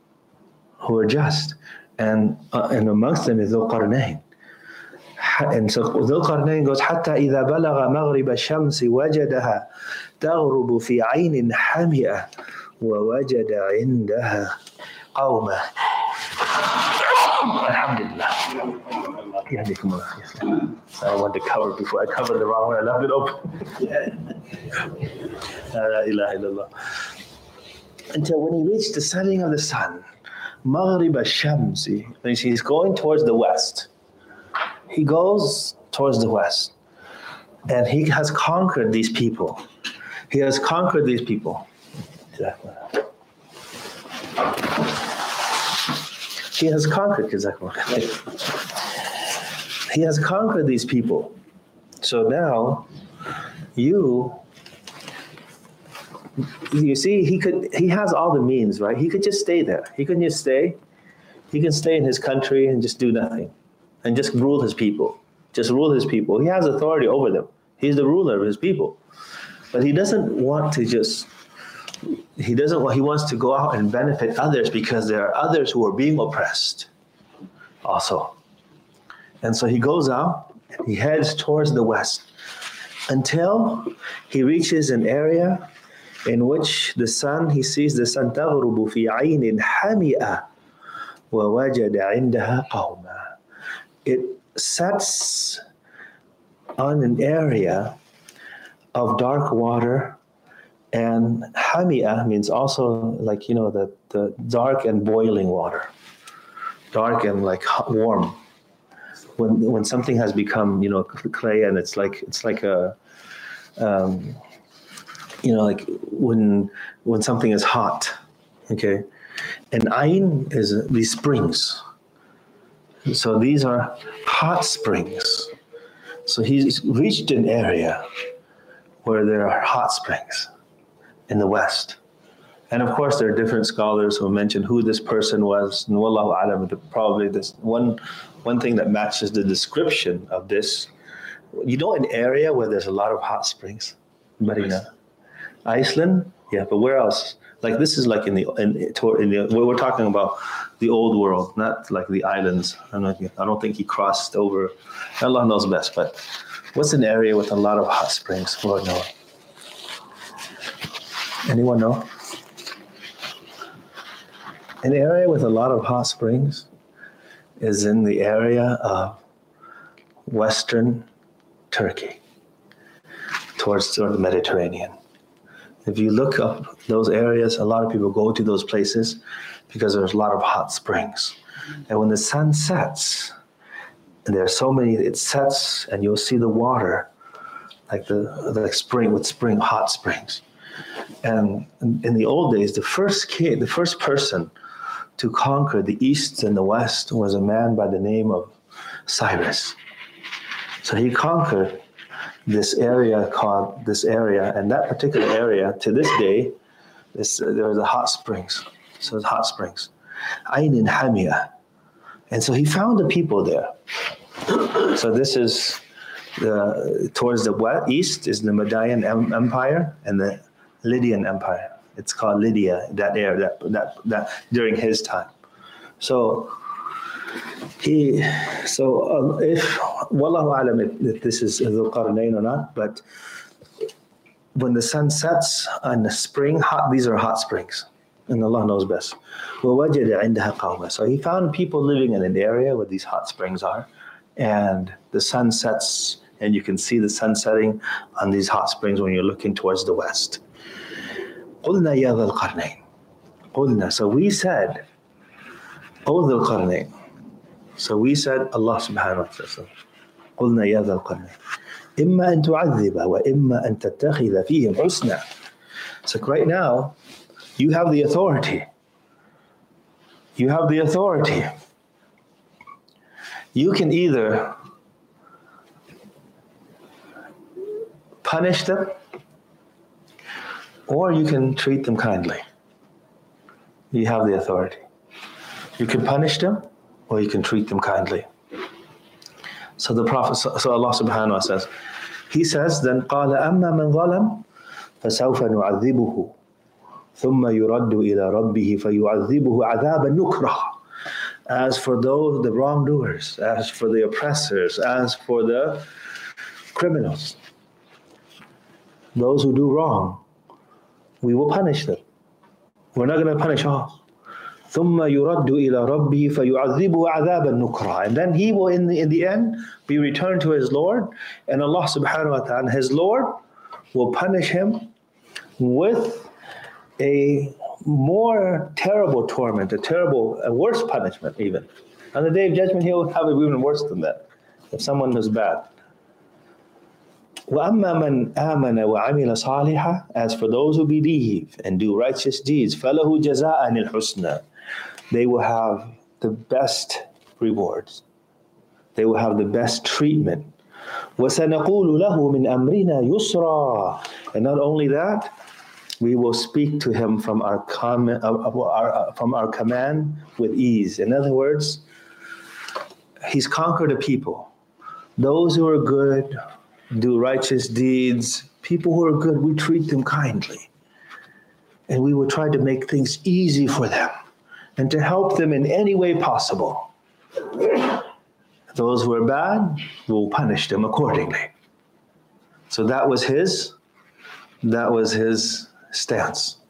who are just, and uh, and amongst them is Dhul Qarnayn. And so Dhul Qarnayn goes, حتى إذا بلغ مغرب الشمس وجدها تغرب في عين حمئة ووجد عندها قوما. Alhamdulillah. يهديكم الله خير. I want to cover before I cover the wrong way. I left it open. La ilaha illallah. Until when he reached the setting of the sun, Maghrib al-Shamsi, he's going towards the west. He goes towards the west. And he has conquered these people. He has conquered these people. He has conquered, he has conquered these people. So now, you You see, he could. He has all the means, right? He could just stay there. He can just stay. He can stay in his country and just do nothing, and just rule his people. Just rule his people. He has authority over them. He's the ruler of his people. But he doesn't want to just. He doesn't want. He wants to go out and benefit others because there are others who are being oppressed, also. And so he goes out and he heads towards the west until he reaches an area in which the sun, he sees the sun تغرب في عين حمئة ووجد عندها قوما. It sets on an area of dark water, and حمئة means also like, you know, the, the dark and boiling water. Dark and like hot, warm. When when something has become, you know, clay and it's like it's like a um, you know, like when when something is hot, okay, And Ain is these springs. So these are hot springs. So he's reached an area where there are hot springs in the west. And of course, there are different scholars who mention who this person was. And wallahu alam, probably this one, one thing that matches the description of this. You know an area where there's a lot of hot springs? Anybody know? Iceland? Yeah, but where else? Like this is like in the, in, in the, we're talking about the old world, not like the islands. I don't, I don't think he crossed over. Allah knows best, but what's an area with a lot of hot springs? Lord knows. Anyone know? An area with a lot of hot springs is in the area of Western Turkey, towards the Mediterranean. If you look up those areas, a lot of people go to those places because there's a lot of hot springs. And when the sun sets, and there are so many, it sets and you'll see the water, like the like spring with spring, hot springs. And in the old days, the first king, the first person to conquer the east and the west was a man by the name of Cyrus. So he conquered this area called this area, and that particular area to this day, this, uh, there are the hot springs. So it's hot springs, Ain Hamia, and so he found the people there. So this is the towards the west, east is the Median Empire and the Lydian Empire. It's called Lydia, that area, that that that during his time. So he, so uh, if wallahu alam if, if this is Dhul Qarnayn or not, but when the sun sets in the spring, hot, these are hot springs, and Allah knows best. وَوَجَدَ عِنْدَهَا قَوْمًا. So he found people living in an area where these hot springs are, and the sun sets, and you can see the sun setting on these hot springs when you're looking towards the west. قُلْنَا يَا ذَا الْقَرْنَيْنِ. قُلْنَا. So we said, O Dhul Qarnayn. So we said, Allah subhanahu wa ta'ala, قُلْنَا يَا ذَا الْقَرْنَيْنِ إِمَّا أَن تُعَذِّبَ وَإِمَّا أَن تَتَّخِذَ فِيهِمْ حُسْنًا. So right now, you have the authority. You have the authority. You can either punish them, or you can treat them kindly. You have the authority. You can punish them, or you can treat them kindly. So the Prophet, so Allah subhanahu wa ta'ala says, he says, then قَالَ أَمَّا مَنْ ظَلَمْ فَسَوْفَ نُعَذِّبُهُ ثُمَّ يُرَدُّ إِلَىٰ رَبِّهِ فَيُعَذِّبُهُ عَذَابًا نُكْرًا. As for those, the wrongdoers, as for the oppressors, as for the criminals, those who do wrong, we will punish them. We're not going to punish all. ثُمَّ يُرَدُّ إِلَىٰ رَبِّهِ فَيُعَذِّبُهُ عَذَابًا نُكْرًا. And then he will, in the, in the end, be returned to his Lord, and Allah subhanahu wa ta'ala, his Lord, will punish him with a more terrible torment, a terrible, a worse punishment even. On the Day of Judgment, he will have it even worse than that, if someone is bad. وَأَمَّا مَنْ آمَنَ وَعَمِلَ صَالِحًا. As for those who believe and do righteous deeds, فَلَهُ جَزَاءً الْحُسْنَى. They will have the best rewards. They will have the best treatment. وَسَنَقُولُ لَهُ مِنْ أَمْرِنَا يُسْرًا. And not only that, we will speak to him from our, com- uh, our, from our command with ease. In other words, he's conquered a people. Those who are good, do righteous deeds, people who are good, we treat them kindly. And we will try to make things easy for them and to help them in any way possible. Those who are bad, we'll punish them accordingly. So that was his, that was his stance.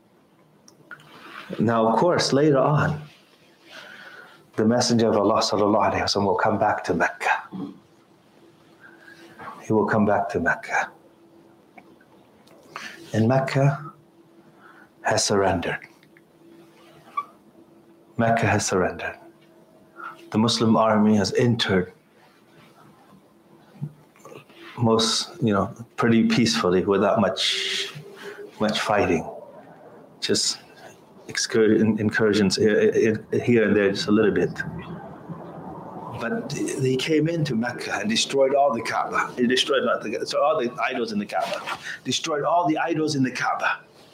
Now, of course, later on, the Messenger of Allah sallallahu alaihi wasallam will come back to Mecca. He will come back to Mecca. And Mecca has surrendered. Mecca has surrendered. The Muslim army has entered most, you know, pretty peacefully without much, much fighting. Just excursion, incursions here and there, just a little bit. But they came into Mecca and destroyed all the Kaaba. They destroyed not the, so all the idols in the Kaaba. Destroyed all the idols in the Kaaba.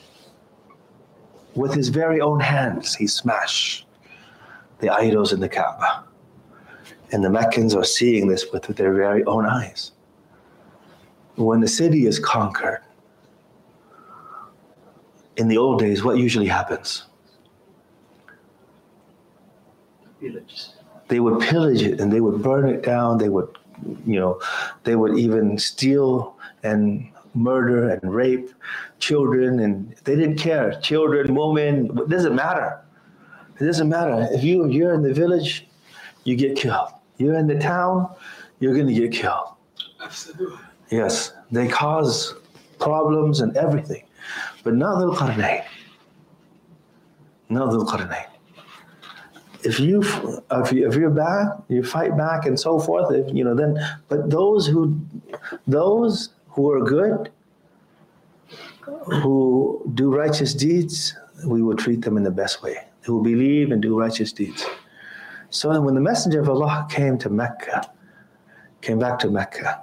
With his very own hands, he smashed the idols in the Kaaba. And the Meccans are seeing this with their very own eyes. When the city is conquered, in the old days, what usually happens? Villages. They would pillage it and they would burn it down. They would, you know, they would even steal and murder and rape children, and they didn't care. Children, women, it doesn't matter. It doesn't matter. If you, you're in the village, you get killed. You're in the town, you're going to get killed. Absolutely. Yes, they cause problems and everything. But not Dhul Qarnayn. Not Dhul Qarnayn. If you, if you if you're back, you fight back and so forth. If, you know, then. But those who, those who are good, who do righteous deeds, we will treat them in the best way. Who believe and do righteous deeds. So when the Messenger of Allah came to Mecca, came back to Mecca,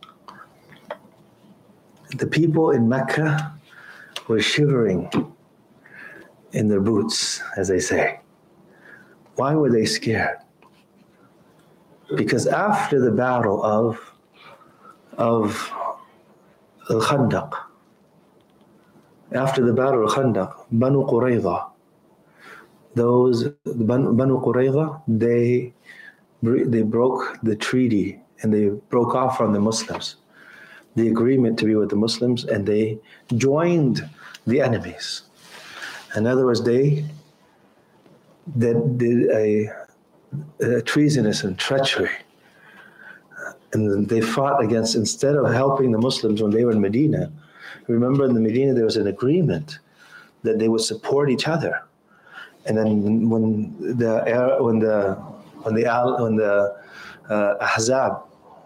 the people in Mecca were shivering in their boots, as they say. Why were they scared? Because after the battle of, of Al-Khandaq, after the battle of Khandaq, Banu Qurayza, those Banu, Banu Qurayza, they, they broke the treaty and they broke off from the Muslims, the agreement to be with the Muslims, and they joined the enemies. In other words, they that did a, a treasonous and treachery. And they fought against, instead of helping the Muslims when they were in Medina, remember in the Medina there was an agreement that they would support each other. And then when the when the when the when the uh, Ahzab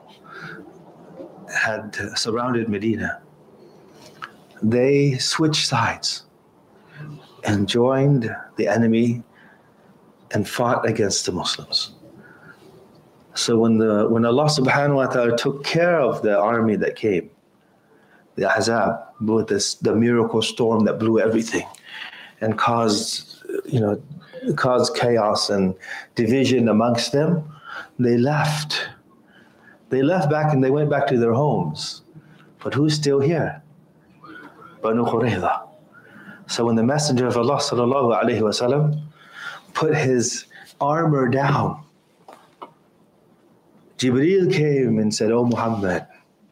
had surrounded Medina, they switched sides and joined the enemy and fought against the Muslims. So when the when Allah subhanahu wa ta'ala took care of the army that came, the Ahzab, with this the miracle storm that blew everything and caused, you know, caused chaos and division amongst them, they left. They left back and they went back to their homes. But who's still here? Banu Qurayza. So when the Messenger of Allah sallallahu alaihi wasallam put his armor down, Jibreel came and said, "Oh Muhammad,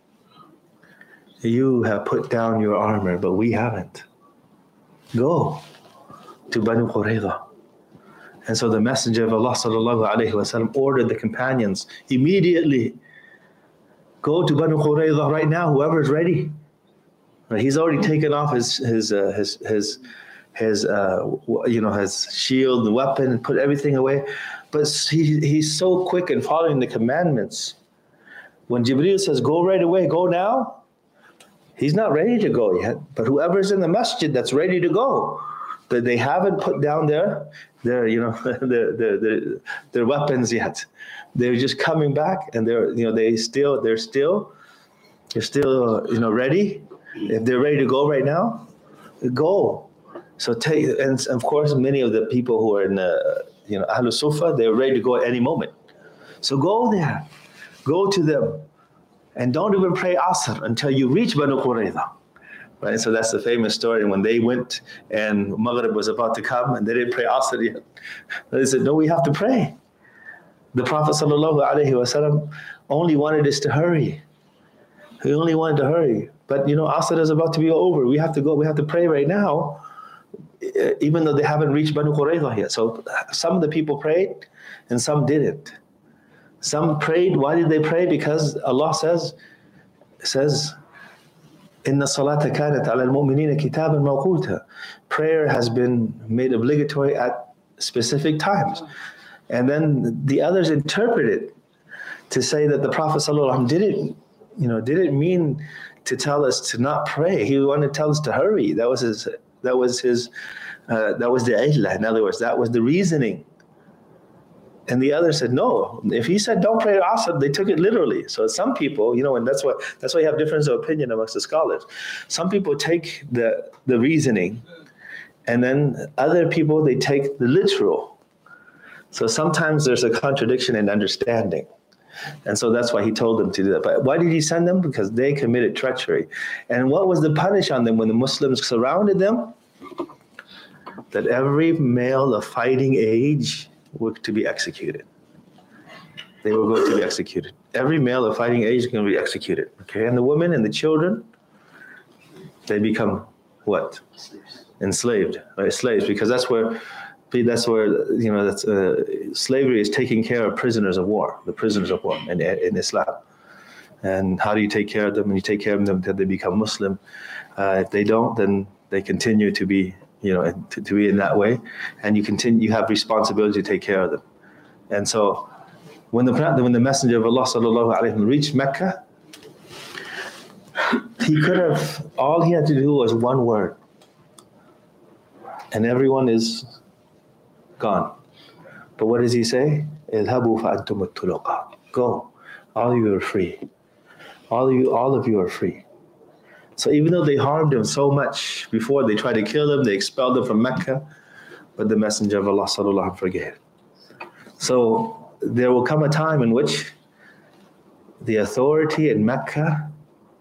you have put down your armor, but we haven't. Go to Banu Qurayza." And so the Messenger of Allah sallallahu alaihi wasallam ordered the companions immediately, go to Banu Qurayza right now, whoever's ready. He's already taken off his his uh, his his his uh, you know his shield, the weapon, and put everything away. But he he's so quick in following the commandments. When Jibreel says, "Go right away, go now," he's not ready to go yet. But whoever's in the masjid that's ready to go, that they haven't put down their their you know their, their their their weapons yet. They're just coming back, and they're you know they still they're still they're still you know ready. If they're ready to go right now, go. So take, and of course, many of the people who are in the, you know, Ahlul Sufa, they're ready to go at any moment. So go there, go to them, and don't even pray Asr until you reach Banu Qurayza. Right? So that's the famous story when they went and Maghrib was about to come and they didn't pray Asr yet. They said, "No, we have to pray." The Prophet sallallahu alaihi wasallam only wanted us to hurry. He only wanted to hurry. But you know, Asr is about to be over. We have to go. We have to pray right now, even though they haven't reached Banu Qurayza yet. So some of the people prayed, and some didn't. Some prayed. Why did they pray? Because Allah says, says, "Inna salata kanat ala al-mu'minina kitaban mawquta." Prayer has been made obligatory at specific times, and then the others interpret it to say that the Prophet sallallahu alaihi wasallam didn't, you know, didn't mean to tell us to not pray. He wanted to tell us to hurry. That was his. That was his Uh, that was the illah. In other words, that was the reasoning. And the other said, no. If he said, don't pray Asr, they took it literally. So some people, you know, and that's what that's why you have difference of opinion amongst the scholars. Some people take the the reasoning, and then other people, they take the literal. So sometimes there's a contradiction in understanding. And so that's why he told them to do that. But why did he send them? Because they committed treachery. And what was the punish on them when the Muslims surrounded them? That every male of fighting age were to be executed. They were going to be executed. Every male of fighting age is going to be executed. Okay, and the women and the children, they become what? Slaves. Enslaved, right? Slaves, because that's where, that's where you know that's uh, slavery is taking care of prisoners of war, the prisoners of war in, in Islam. And how do you take care of them? And you take care of them until they become Muslim. Uh, if they don't, then they continue to be. You know, to, to be in that way, and you continue. You have responsibility to take care of them, and so when the when the Messenger of Allah sallallahu alaihi wasallam reached Mecca, he could have all he had to do was one word, and everyone is gone. But what does he say? "Idhabu fa'antum at-tuluqa." Go, all of you are free. All of you, all of you are free. So even though they harmed him so much before, they tried to kill him, they expelled him from Mecca, but the Messenger of Allah sallallahu alaihi wasallam forgave. So there will come a time in which the authority in Mecca,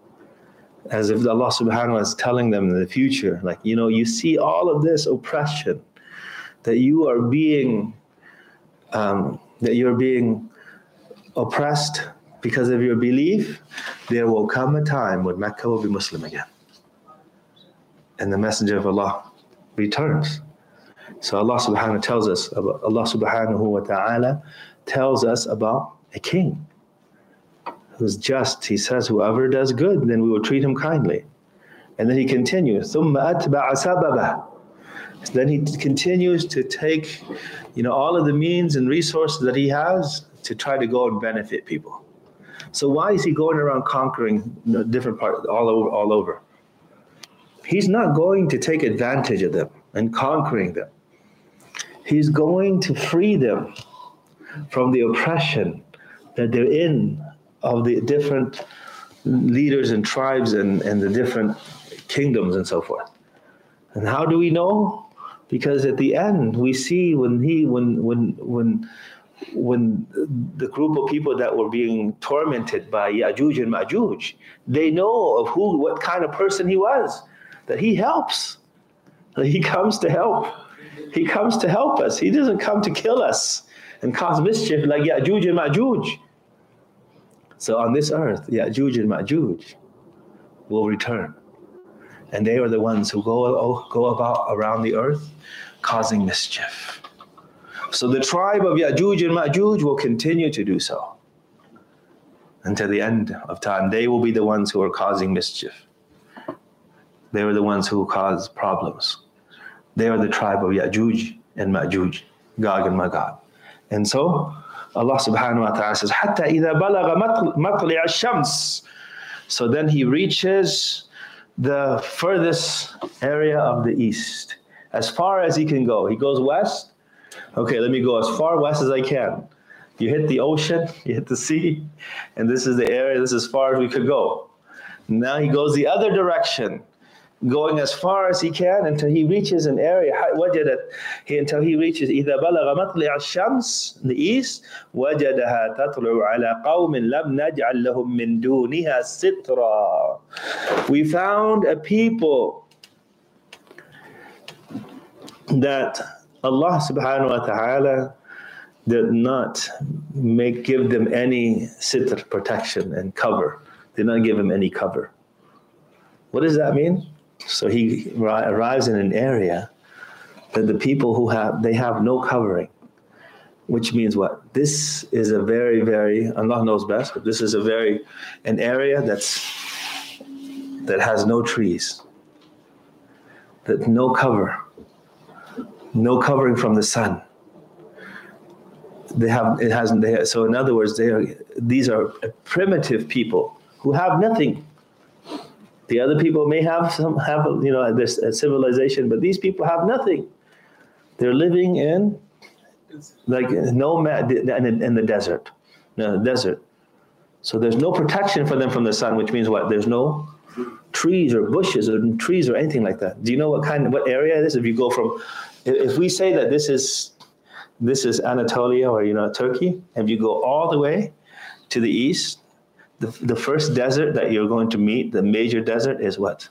as if Allah subhanahu wa ta'ala is telling them in the future, like, you know, you see all of this oppression, that you are being, um, that you're being oppressed because of your belief, there will come a time when Mecca will be Muslim again. And the Messenger of Allah returns. So Allah subhanahu wa ta'ala tells us about, Allah subhanahu wa ta'ala tells us about a king who's just. He says, whoever does good, then we will treat him kindly. And then he continues, ثُمَّ أَتْبَعَ سَبَبًا. Then he continues to take, you know, all of the means and resources that he has to try to go and benefit people. So why is he going around conquering different parts all over, all over? He's not going to take advantage of them and conquering them. He's going to free them from the oppression that they're in of the different leaders and tribes and, and the different kingdoms and so forth. And how do we know? Because at the end we see when he when when when when the group of people that were being tormented by Ya'juj and Ma'juj, they know of who, what kind of person he was, that he helps. He comes to help. He comes to help us. He doesn't come to kill us and cause mischief like Ya'juj and Ma'juj. So on this earth, Ya'juj and Ma'juj will return. And they are the ones who go, go about around the earth causing mischief. So the tribe of Ya'juj and Ma'juj will continue to do so until the end of time. They will be the ones who are causing mischief. They were the ones who cause problems. They are the tribe of Ya'juj and Ma'juj, Gog and Magog. And so Allah subhanahu wa ta'ala says, حَتَّى إِذَا بَلَغَ مَطْلِعَ الشَّمْسِ. So then he reaches the furthest area of the east, as far as he can go. He goes west. Okay, let me go as far west as I can. You hit the ocean, you hit the sea, and this is the area, this is as far as we could go. Now he goes the other direction, going as far as he can until he reaches an area, وجدت, until he reaches إِذَا بَلَغَ مَطْلِعَ الشَّمْسِ in the east, وَجَدَهَا تَطْلُعُ عَلَى قَوْمٍ لَمْ نَجْعَلْ لَهُم مِّن دُونِهَا سِتْرًا. We found a people that Allah subhanahu wa ta'ala did not make give them any sitr, protection and cover. Did not give them any cover. What does that mean? So he arrives in an area that the people who have, they have no covering. Which means what? This is a very, very, Allah knows best, but this is a very, an area that's, that has no trees. That no cover. No covering from the sun. They have, it hasn't, they, so in other words, they are, these are primitive people who have nothing. The other people may have some, have, you know, this civilization, but these people have nothing. They're living in like nomad in the, in the desert, no, desert. So there's no protection for them from the sun, which means what? There's no trees or bushes or trees or anything like that. Do you know what kind, what area it is? If you go from, if we say that this is this is Anatolia or you know Turkey, and you go all the way to the east, the the first desert that you're going to meet, the major desert, is what?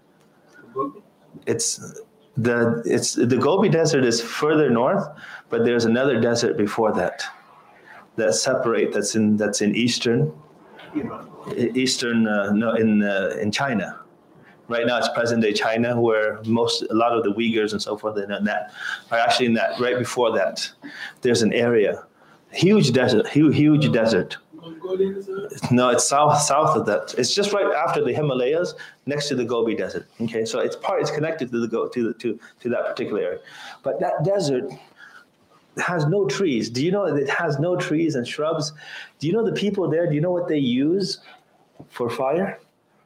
It's the it's the Gobi Desert is further north, but there's another desert before that that separate that's in that's in eastern eastern uh, no in uh, in China. Right now it's present day China, where most a lot of the Uyghurs and so forth and that are actually in that. Right before that, there's an area, huge desert, huge, huge desert. No, it's south south of that. It's just right after the Himalayas, next to the Gobi Desert. Okay, so it's part it's connected to the go to the to to that particular area, but that desert has no trees. Do you know it has no trees and shrubs? Do you know the people there? Do you know what they use for fire?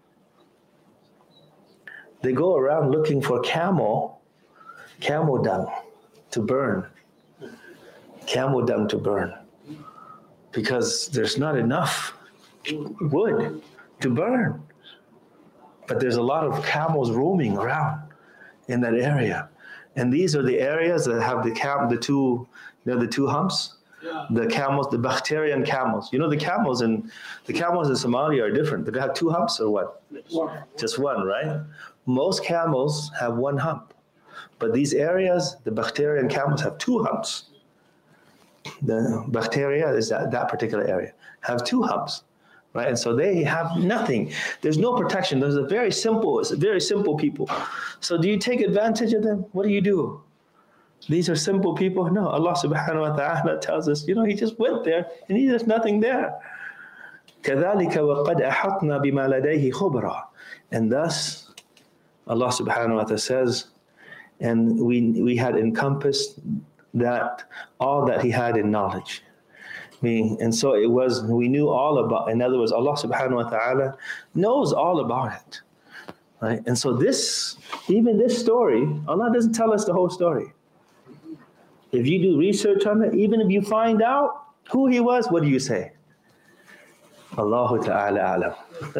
They go around looking for camel, camel dung to burn. Camel dung to burn. Because there's not enough wood to burn. But there's a lot of camels roaming around in that area. And these are the areas that have the cam the two, you know, the two humps. Yeah. The camels, the Bactrian camels. You know the camels in the camels in Somalia are different. They have two humps or what? One. Just one, right? Most camels have one hump. But these areas, the Bactrian camels have two humps. The bacteria is that, that particular area have two humps, right? And so they have nothing. There's no protection. There's a very simple, it's a very simple people. So do you take advantage of them? What do you do? These are simple people? No, Allah subhanahu wa ta'ala tells us, you know, he just went there and he, there's nothing there. كَذَلِكَ وَقَدْ أَحَطْنَا بِمَا لَدَيْهِ خُبْرًا. And thus, Allah subhanahu wa ta'ala says, and we we had encompassed that all that he had in knowledge. I mean, and so it was, we knew all about, in other words, Allah subhanahu wa ta'ala knows all about it. Right? And so this, even this story, Allah doesn't tell us the whole story. If you do research on it, even if you find out who he was, what do you say? Allahu ta'ala alam.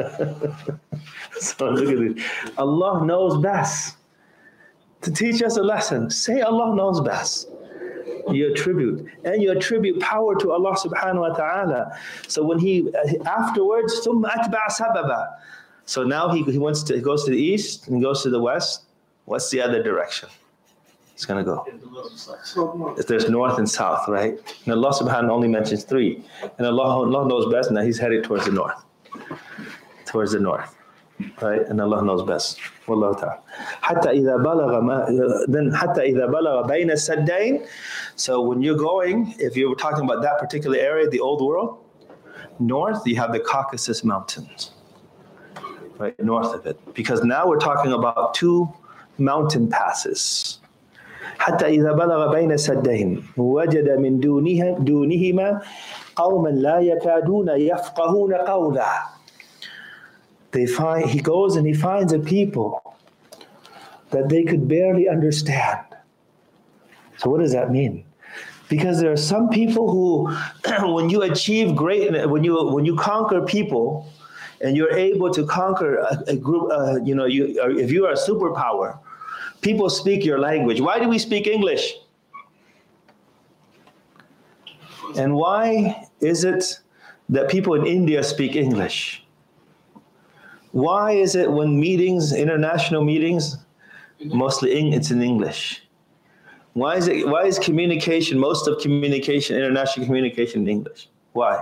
So look at this. Allah knows best. To teach us a lesson, say Allah knows best. You attribute, and you attribute power to Allah subhanahu wa ta'ala. So when he, afterwards, ثُمَّ أَتْبَعَ سَبَبًا. So now he, he wants to, he goes to the east and goes to the west. What's the other direction? It's going to go. If there's north and south, right? And Allah subhanahu wa ta'ala only mentions three. And Allah, Allah knows best, now he's headed towards the north. Towards the north. Right? And Allah knows best. Wallahu ta'ala. حتى إذا بلغ ما, then حتى إذا بلغ بين السدين. So when you're going, if you were talking about that particular area, the old world, north, you have the Caucasus Mountains. Right, north of it. Because now we're talking about two mountain passes. حتى إذا بلغ بين السدين وجد من دونها دونهما قوما لا يكادون يفقهون قولا. They find, he goes and he finds a people that they could barely understand. So what does that mean? Because there are some people who, when you achieve great, when you when you conquer people, and you're able to conquer a, a group, uh, you know, you if you are a superpower, people speak your language. Why do we speak English? And why is it that people in India speak English? Why is it when meetings, international meetings, mostly in, it's in English? Why is it? Why is communication, most of communication, international communication in English? Why?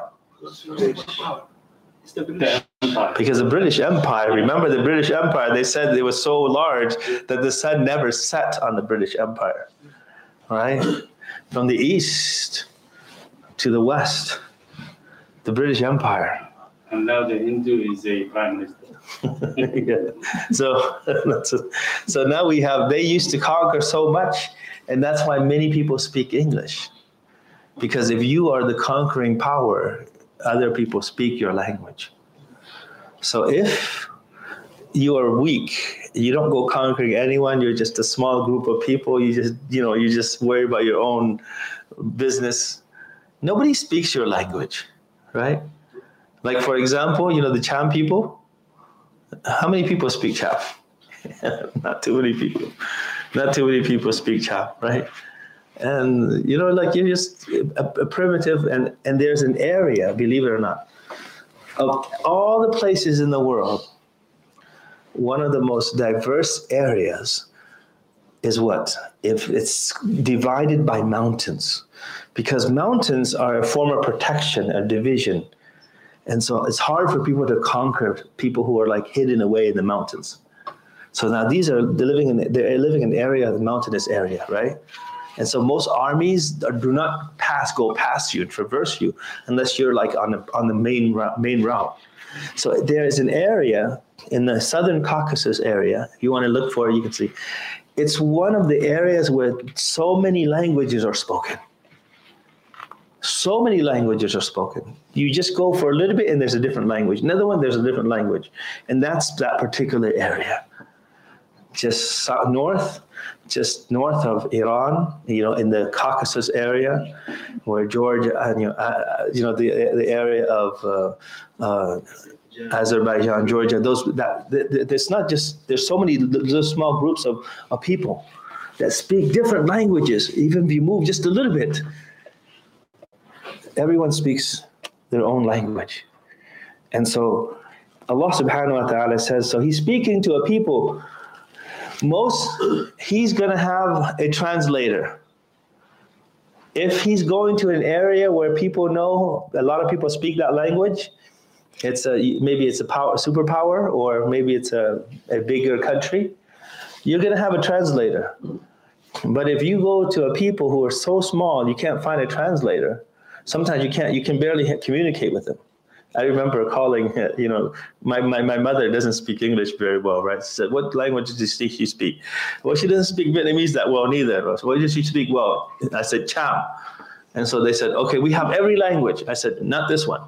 Because the British Empire, remember the British Empire, they said it was so large that the sun never set on the British Empire, right? From the east to the west, the British Empire. And now the Hindu is a prime minister. Yeah. So, so now we have, they used to conquer so much, and that's why many people speak English. Because if you are the conquering power, other people speak your language. So if you are weak. You don't go conquering anyone. You're just a small group of people. You just, you know, you just worry about your own business. Nobody speaks your language, right? Like, for example, you know, the Cham people. How many people speak Cham? Not too many people. Not too many people speak Cham, right? And, you know, like you're just a, a primitive, and, and there's an area, believe it or not, of all the places in the world, one of the most diverse areas is what? If it's divided by mountains, because mountains are a form of protection, a division. And so it's hard for people to conquer people who are like hidden away in the mountains. So now these are they're living in they're living in an area, the mountainous area, right? And so most armies do not pass, go past you, traverse you, unless you're like on the on the main route, main route. So there is an area in the southern Caucasus area. If you want to look for it, you can see. It's one of the areas where so many languages are spoken. So many languages are spoken. You just go for a little bit and there's a different language. Another one, there's a different language. And that's that particular area. Just south, north, just north of Iran, you know, in the Caucasus area, where Georgia, uh, you know, uh, you know, the the area of uh, uh, Azerbaijan, Georgia. Those that there's not just there's so many little small groups of, of people that speak different languages. Even if you move just a little bit, everyone speaks their own language, and so Allah Subhanahu wa Taala says. So He's speaking to a people. Most, he's going to have a translator. If he's going to an area where people know, a lot of people speak that language, it's a, maybe it's a power, superpower, or maybe it's a, a bigger country, you're going to have a translator. But if you go to a people who are so small, you can't find a translator, sometimes you can't, you can barely communicate with them. I remember calling, you know, my, my, my mother doesn't speak English very well, right? She said, what language does she speak? Well, she doesn't speak Vietnamese that well neither. So what does she speak well? I said, Cham. And so they said, okay, we have every language. I said, not this one.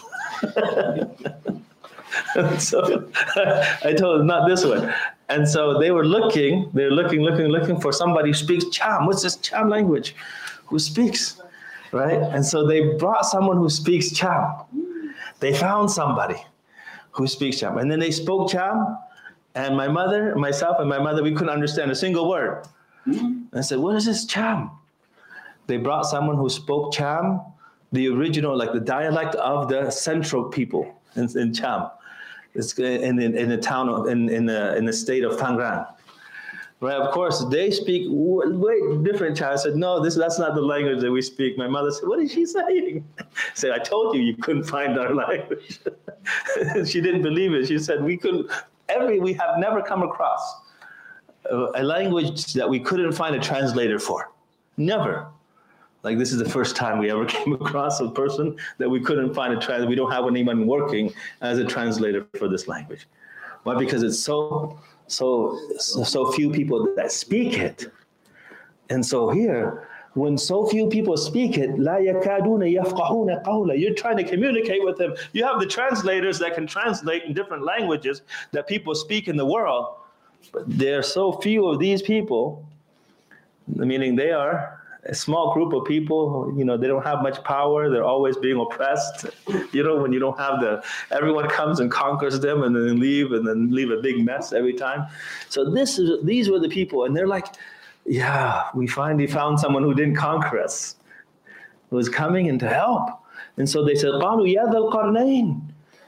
So I told them, not this one. And so they were looking, they were looking, looking, looking for somebody who speaks Cham. What's this Cham language? Who speaks, right? And so they brought someone who speaks Cham. They found somebody who speaks Cham. And then they spoke Cham, and my mother, myself and my mother, we couldn't understand a single word. Mm-hmm. I said, what is this Cham? They brought someone who spoke Cham, the original, like the dialect of the central people in, in Cham. It's in, in, in the town, of, in, in, the, in the state of Phan Rang. Right, of course, they speak way different Cham. I said, no, this that's not the language that we speak. My mother said, what is she saying? I said, I told you you couldn't find our language. She didn't believe it. She said, we couldn't, every, we have never come across a, a language that we couldn't find a translator for. Never. Like, this is the first time we ever came across a person that we couldn't find a translator. We don't have anyone working as a translator for this language. Why? Because it's so... So, so, so few people that speak it. And so here, when so few people speak it, لَا يَكَادُونَ يَفْقَهُونَ قَوْلًا. You're trying to communicate with them. You have the translators that can translate in different languages that people speak in the world. But there are so few of these people, meaning they are a small group of people, you know, they don't have much power. They're always being oppressed. You know, when you don't have the, everyone comes and conquers them and then leave and then leave a big mess every time. So this is, these were the people. And they're like, yeah, we finally found someone who didn't conquer us, who was coming in to help. And so they said, قَالُوا يَا ذَا الْقَرْنَيْنِ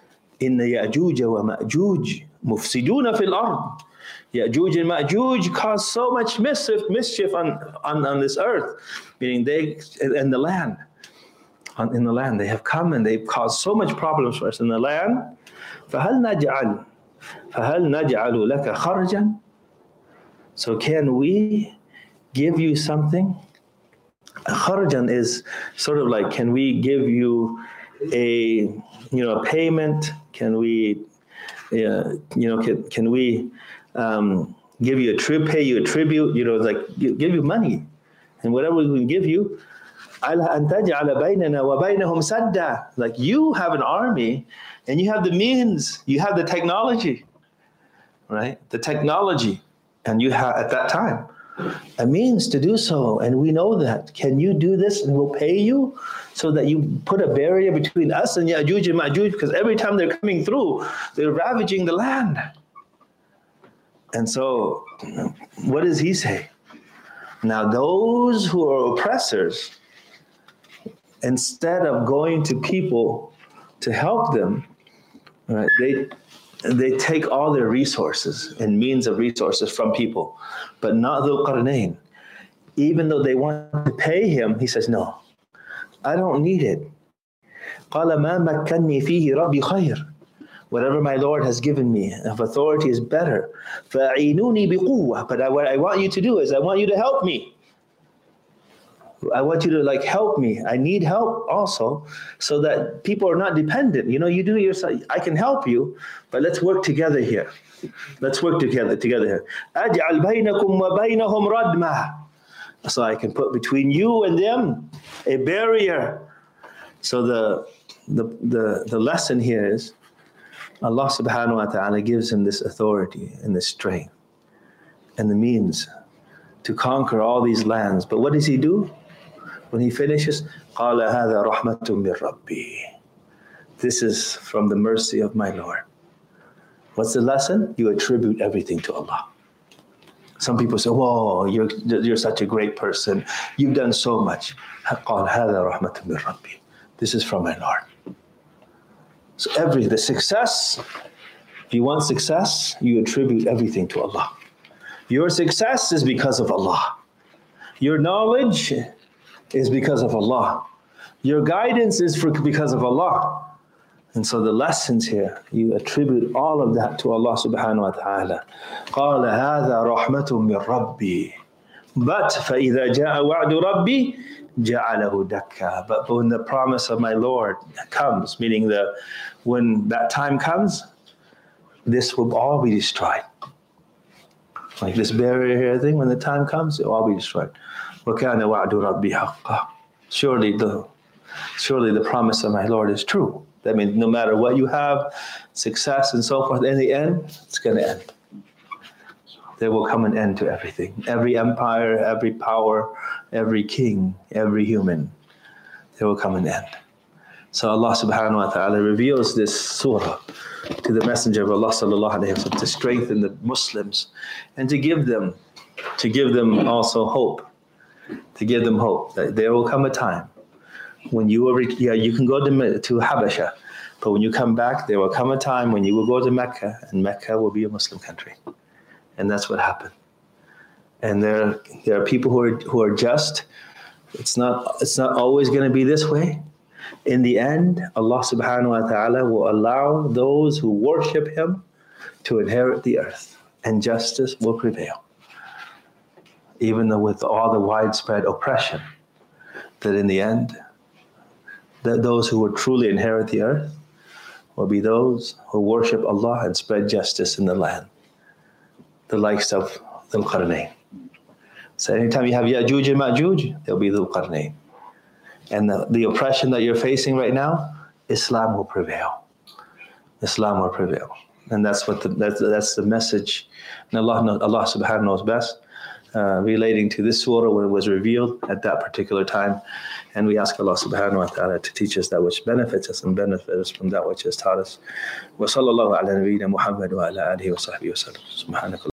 إِنَّ يَأْجُوجَ وَمَأْجُوجَ مُفْسِدُونَ فِي الْأَرْضِ. Ya'juj and Ma'juj caused so much mischief, mischief on, on, on this earth, meaning they, in the land, on, in the land, they have come and they've caused so much problems for us in the land. فَهَلْ نَجْعَلْ فَهَلْ نَجْعَلُ لَكَ خَرْجًا. So can we give you something? Kharjan is sort of like, can we give you a, you know, a payment? Can we, uh, you know, can, can we, Um, give you a trib, pay you a tribute, you know, like give you money, and whatever we can give you, like you have an army, and you have the means, you have the technology, right? The technology, and you have at that time a means to do so, and we know that. Can you do this and we'll pay you so that you put a barrier between us and Ya'juj and Ma'juj, because every time they're coming through, they're ravaging the land. And so what does he say? Now those who are oppressors, instead of going to people to help them, right, they they take all their resources and means of resources from people, but not Dhul Qarnayn. Even though they want to pay him, he says, no, I don't need it. قَالَ مَا مَكَّنِّي فِيهِ رَبِّي خَيْرٌ. Whatever my Lord has given me of authority is better. فَأَعِينُونِي بِقُوَّةٍ. But I, what I want you to do is I want you to help me. I want you to like help me. I need help also, so that people are not dependent. You know, you do yourself. I can help you, but let's work together here. Let's work together together here. أَجْعَلْ بَيْنَكُمْ وَبَيْنَهُمْ رَدْمًا. So I can put between you and them a barrier. So the the the, the lesson here is Allah subhanahu wa ta'ala gives him this authority and this strength and the means to conquer all these lands. But what does he do? When he finishes, قَالَ هَذَا رَحْمَةٌ مِّن رَبِّي. This is from the mercy of my Lord. What's the lesson? You attribute everything to Allah. Some people say, whoa, you're, you're such a great person. You've done so much. قَالَ هَذَا رَحْمَةٌ مِّن رَبِّي. This is from my Lord. So every, the success, if you want success, you attribute everything to Allah. Your success is because of Allah. Your knowledge is because of Allah. Your guidance is for because of Allah. And so the lessons here, you attribute all of that to Allah subhanahu wa ta'ala. قَالَ هَذَا رَحْمَةٌ مِّن رَبِّي. But فَإِذَا جَاءَ وَعْدُ رَبِّي جَعَلَهُ دَكَّا. But when the promise of my Lord comes, meaning the when that time comes, this will all be destroyed. Like this barrier here thing, when the time comes, it will all be destroyed. وَكَانَ وَعْدُ رَبِّي حَقًّا. Surely the surely the promise of my Lord is true. That means no matter what you have, success and so forth, in the end, it's going to end. There will come an end to everything. Every empire, every power, every king, every human, there will come an end. So Allah subhanahu wa ta'ala reveals this surah to the Messenger of Allah sallallahu alayhi wa sallam to strengthen the Muslims and to give them, to give them also hope, to give them hope that there will come a time when you will, yeah, you can go to, to Habasha, but when you come back, there will come a time when you will go to Mecca, and Mecca will be a Muslim country. And that's what happened. And there, there are people who are who are just. It's not it's not always going to be this way. In the end, Allah subhanahu wa ta'ala will allow those who worship Him to inherit the earth, and justice will prevail. Even though with all the widespread oppression, that in the end, that those who will truly inherit the earth will be those who worship Allah and spread justice in the land, the likes of Dhul Qarnayn. So anytime you have Ya'juj and Ma'juj, there'll be Dhul Qarnayn. And the, the oppression that you're facing right now, Islam will prevail. Islam will prevail. And that's what the, that's, that's the message. And Allah, knows, Allah subhanahu knows best, uh, relating to this surah when it was revealed at that particular time. And we ask Allah subhanahu wa ta'ala to teach us that which benefits us and benefits us from that which has taught us. Wa sallallahu ala nabiyyina Muhammad wa ala alihi wa sahbihi wa sallam. Subhanakallah.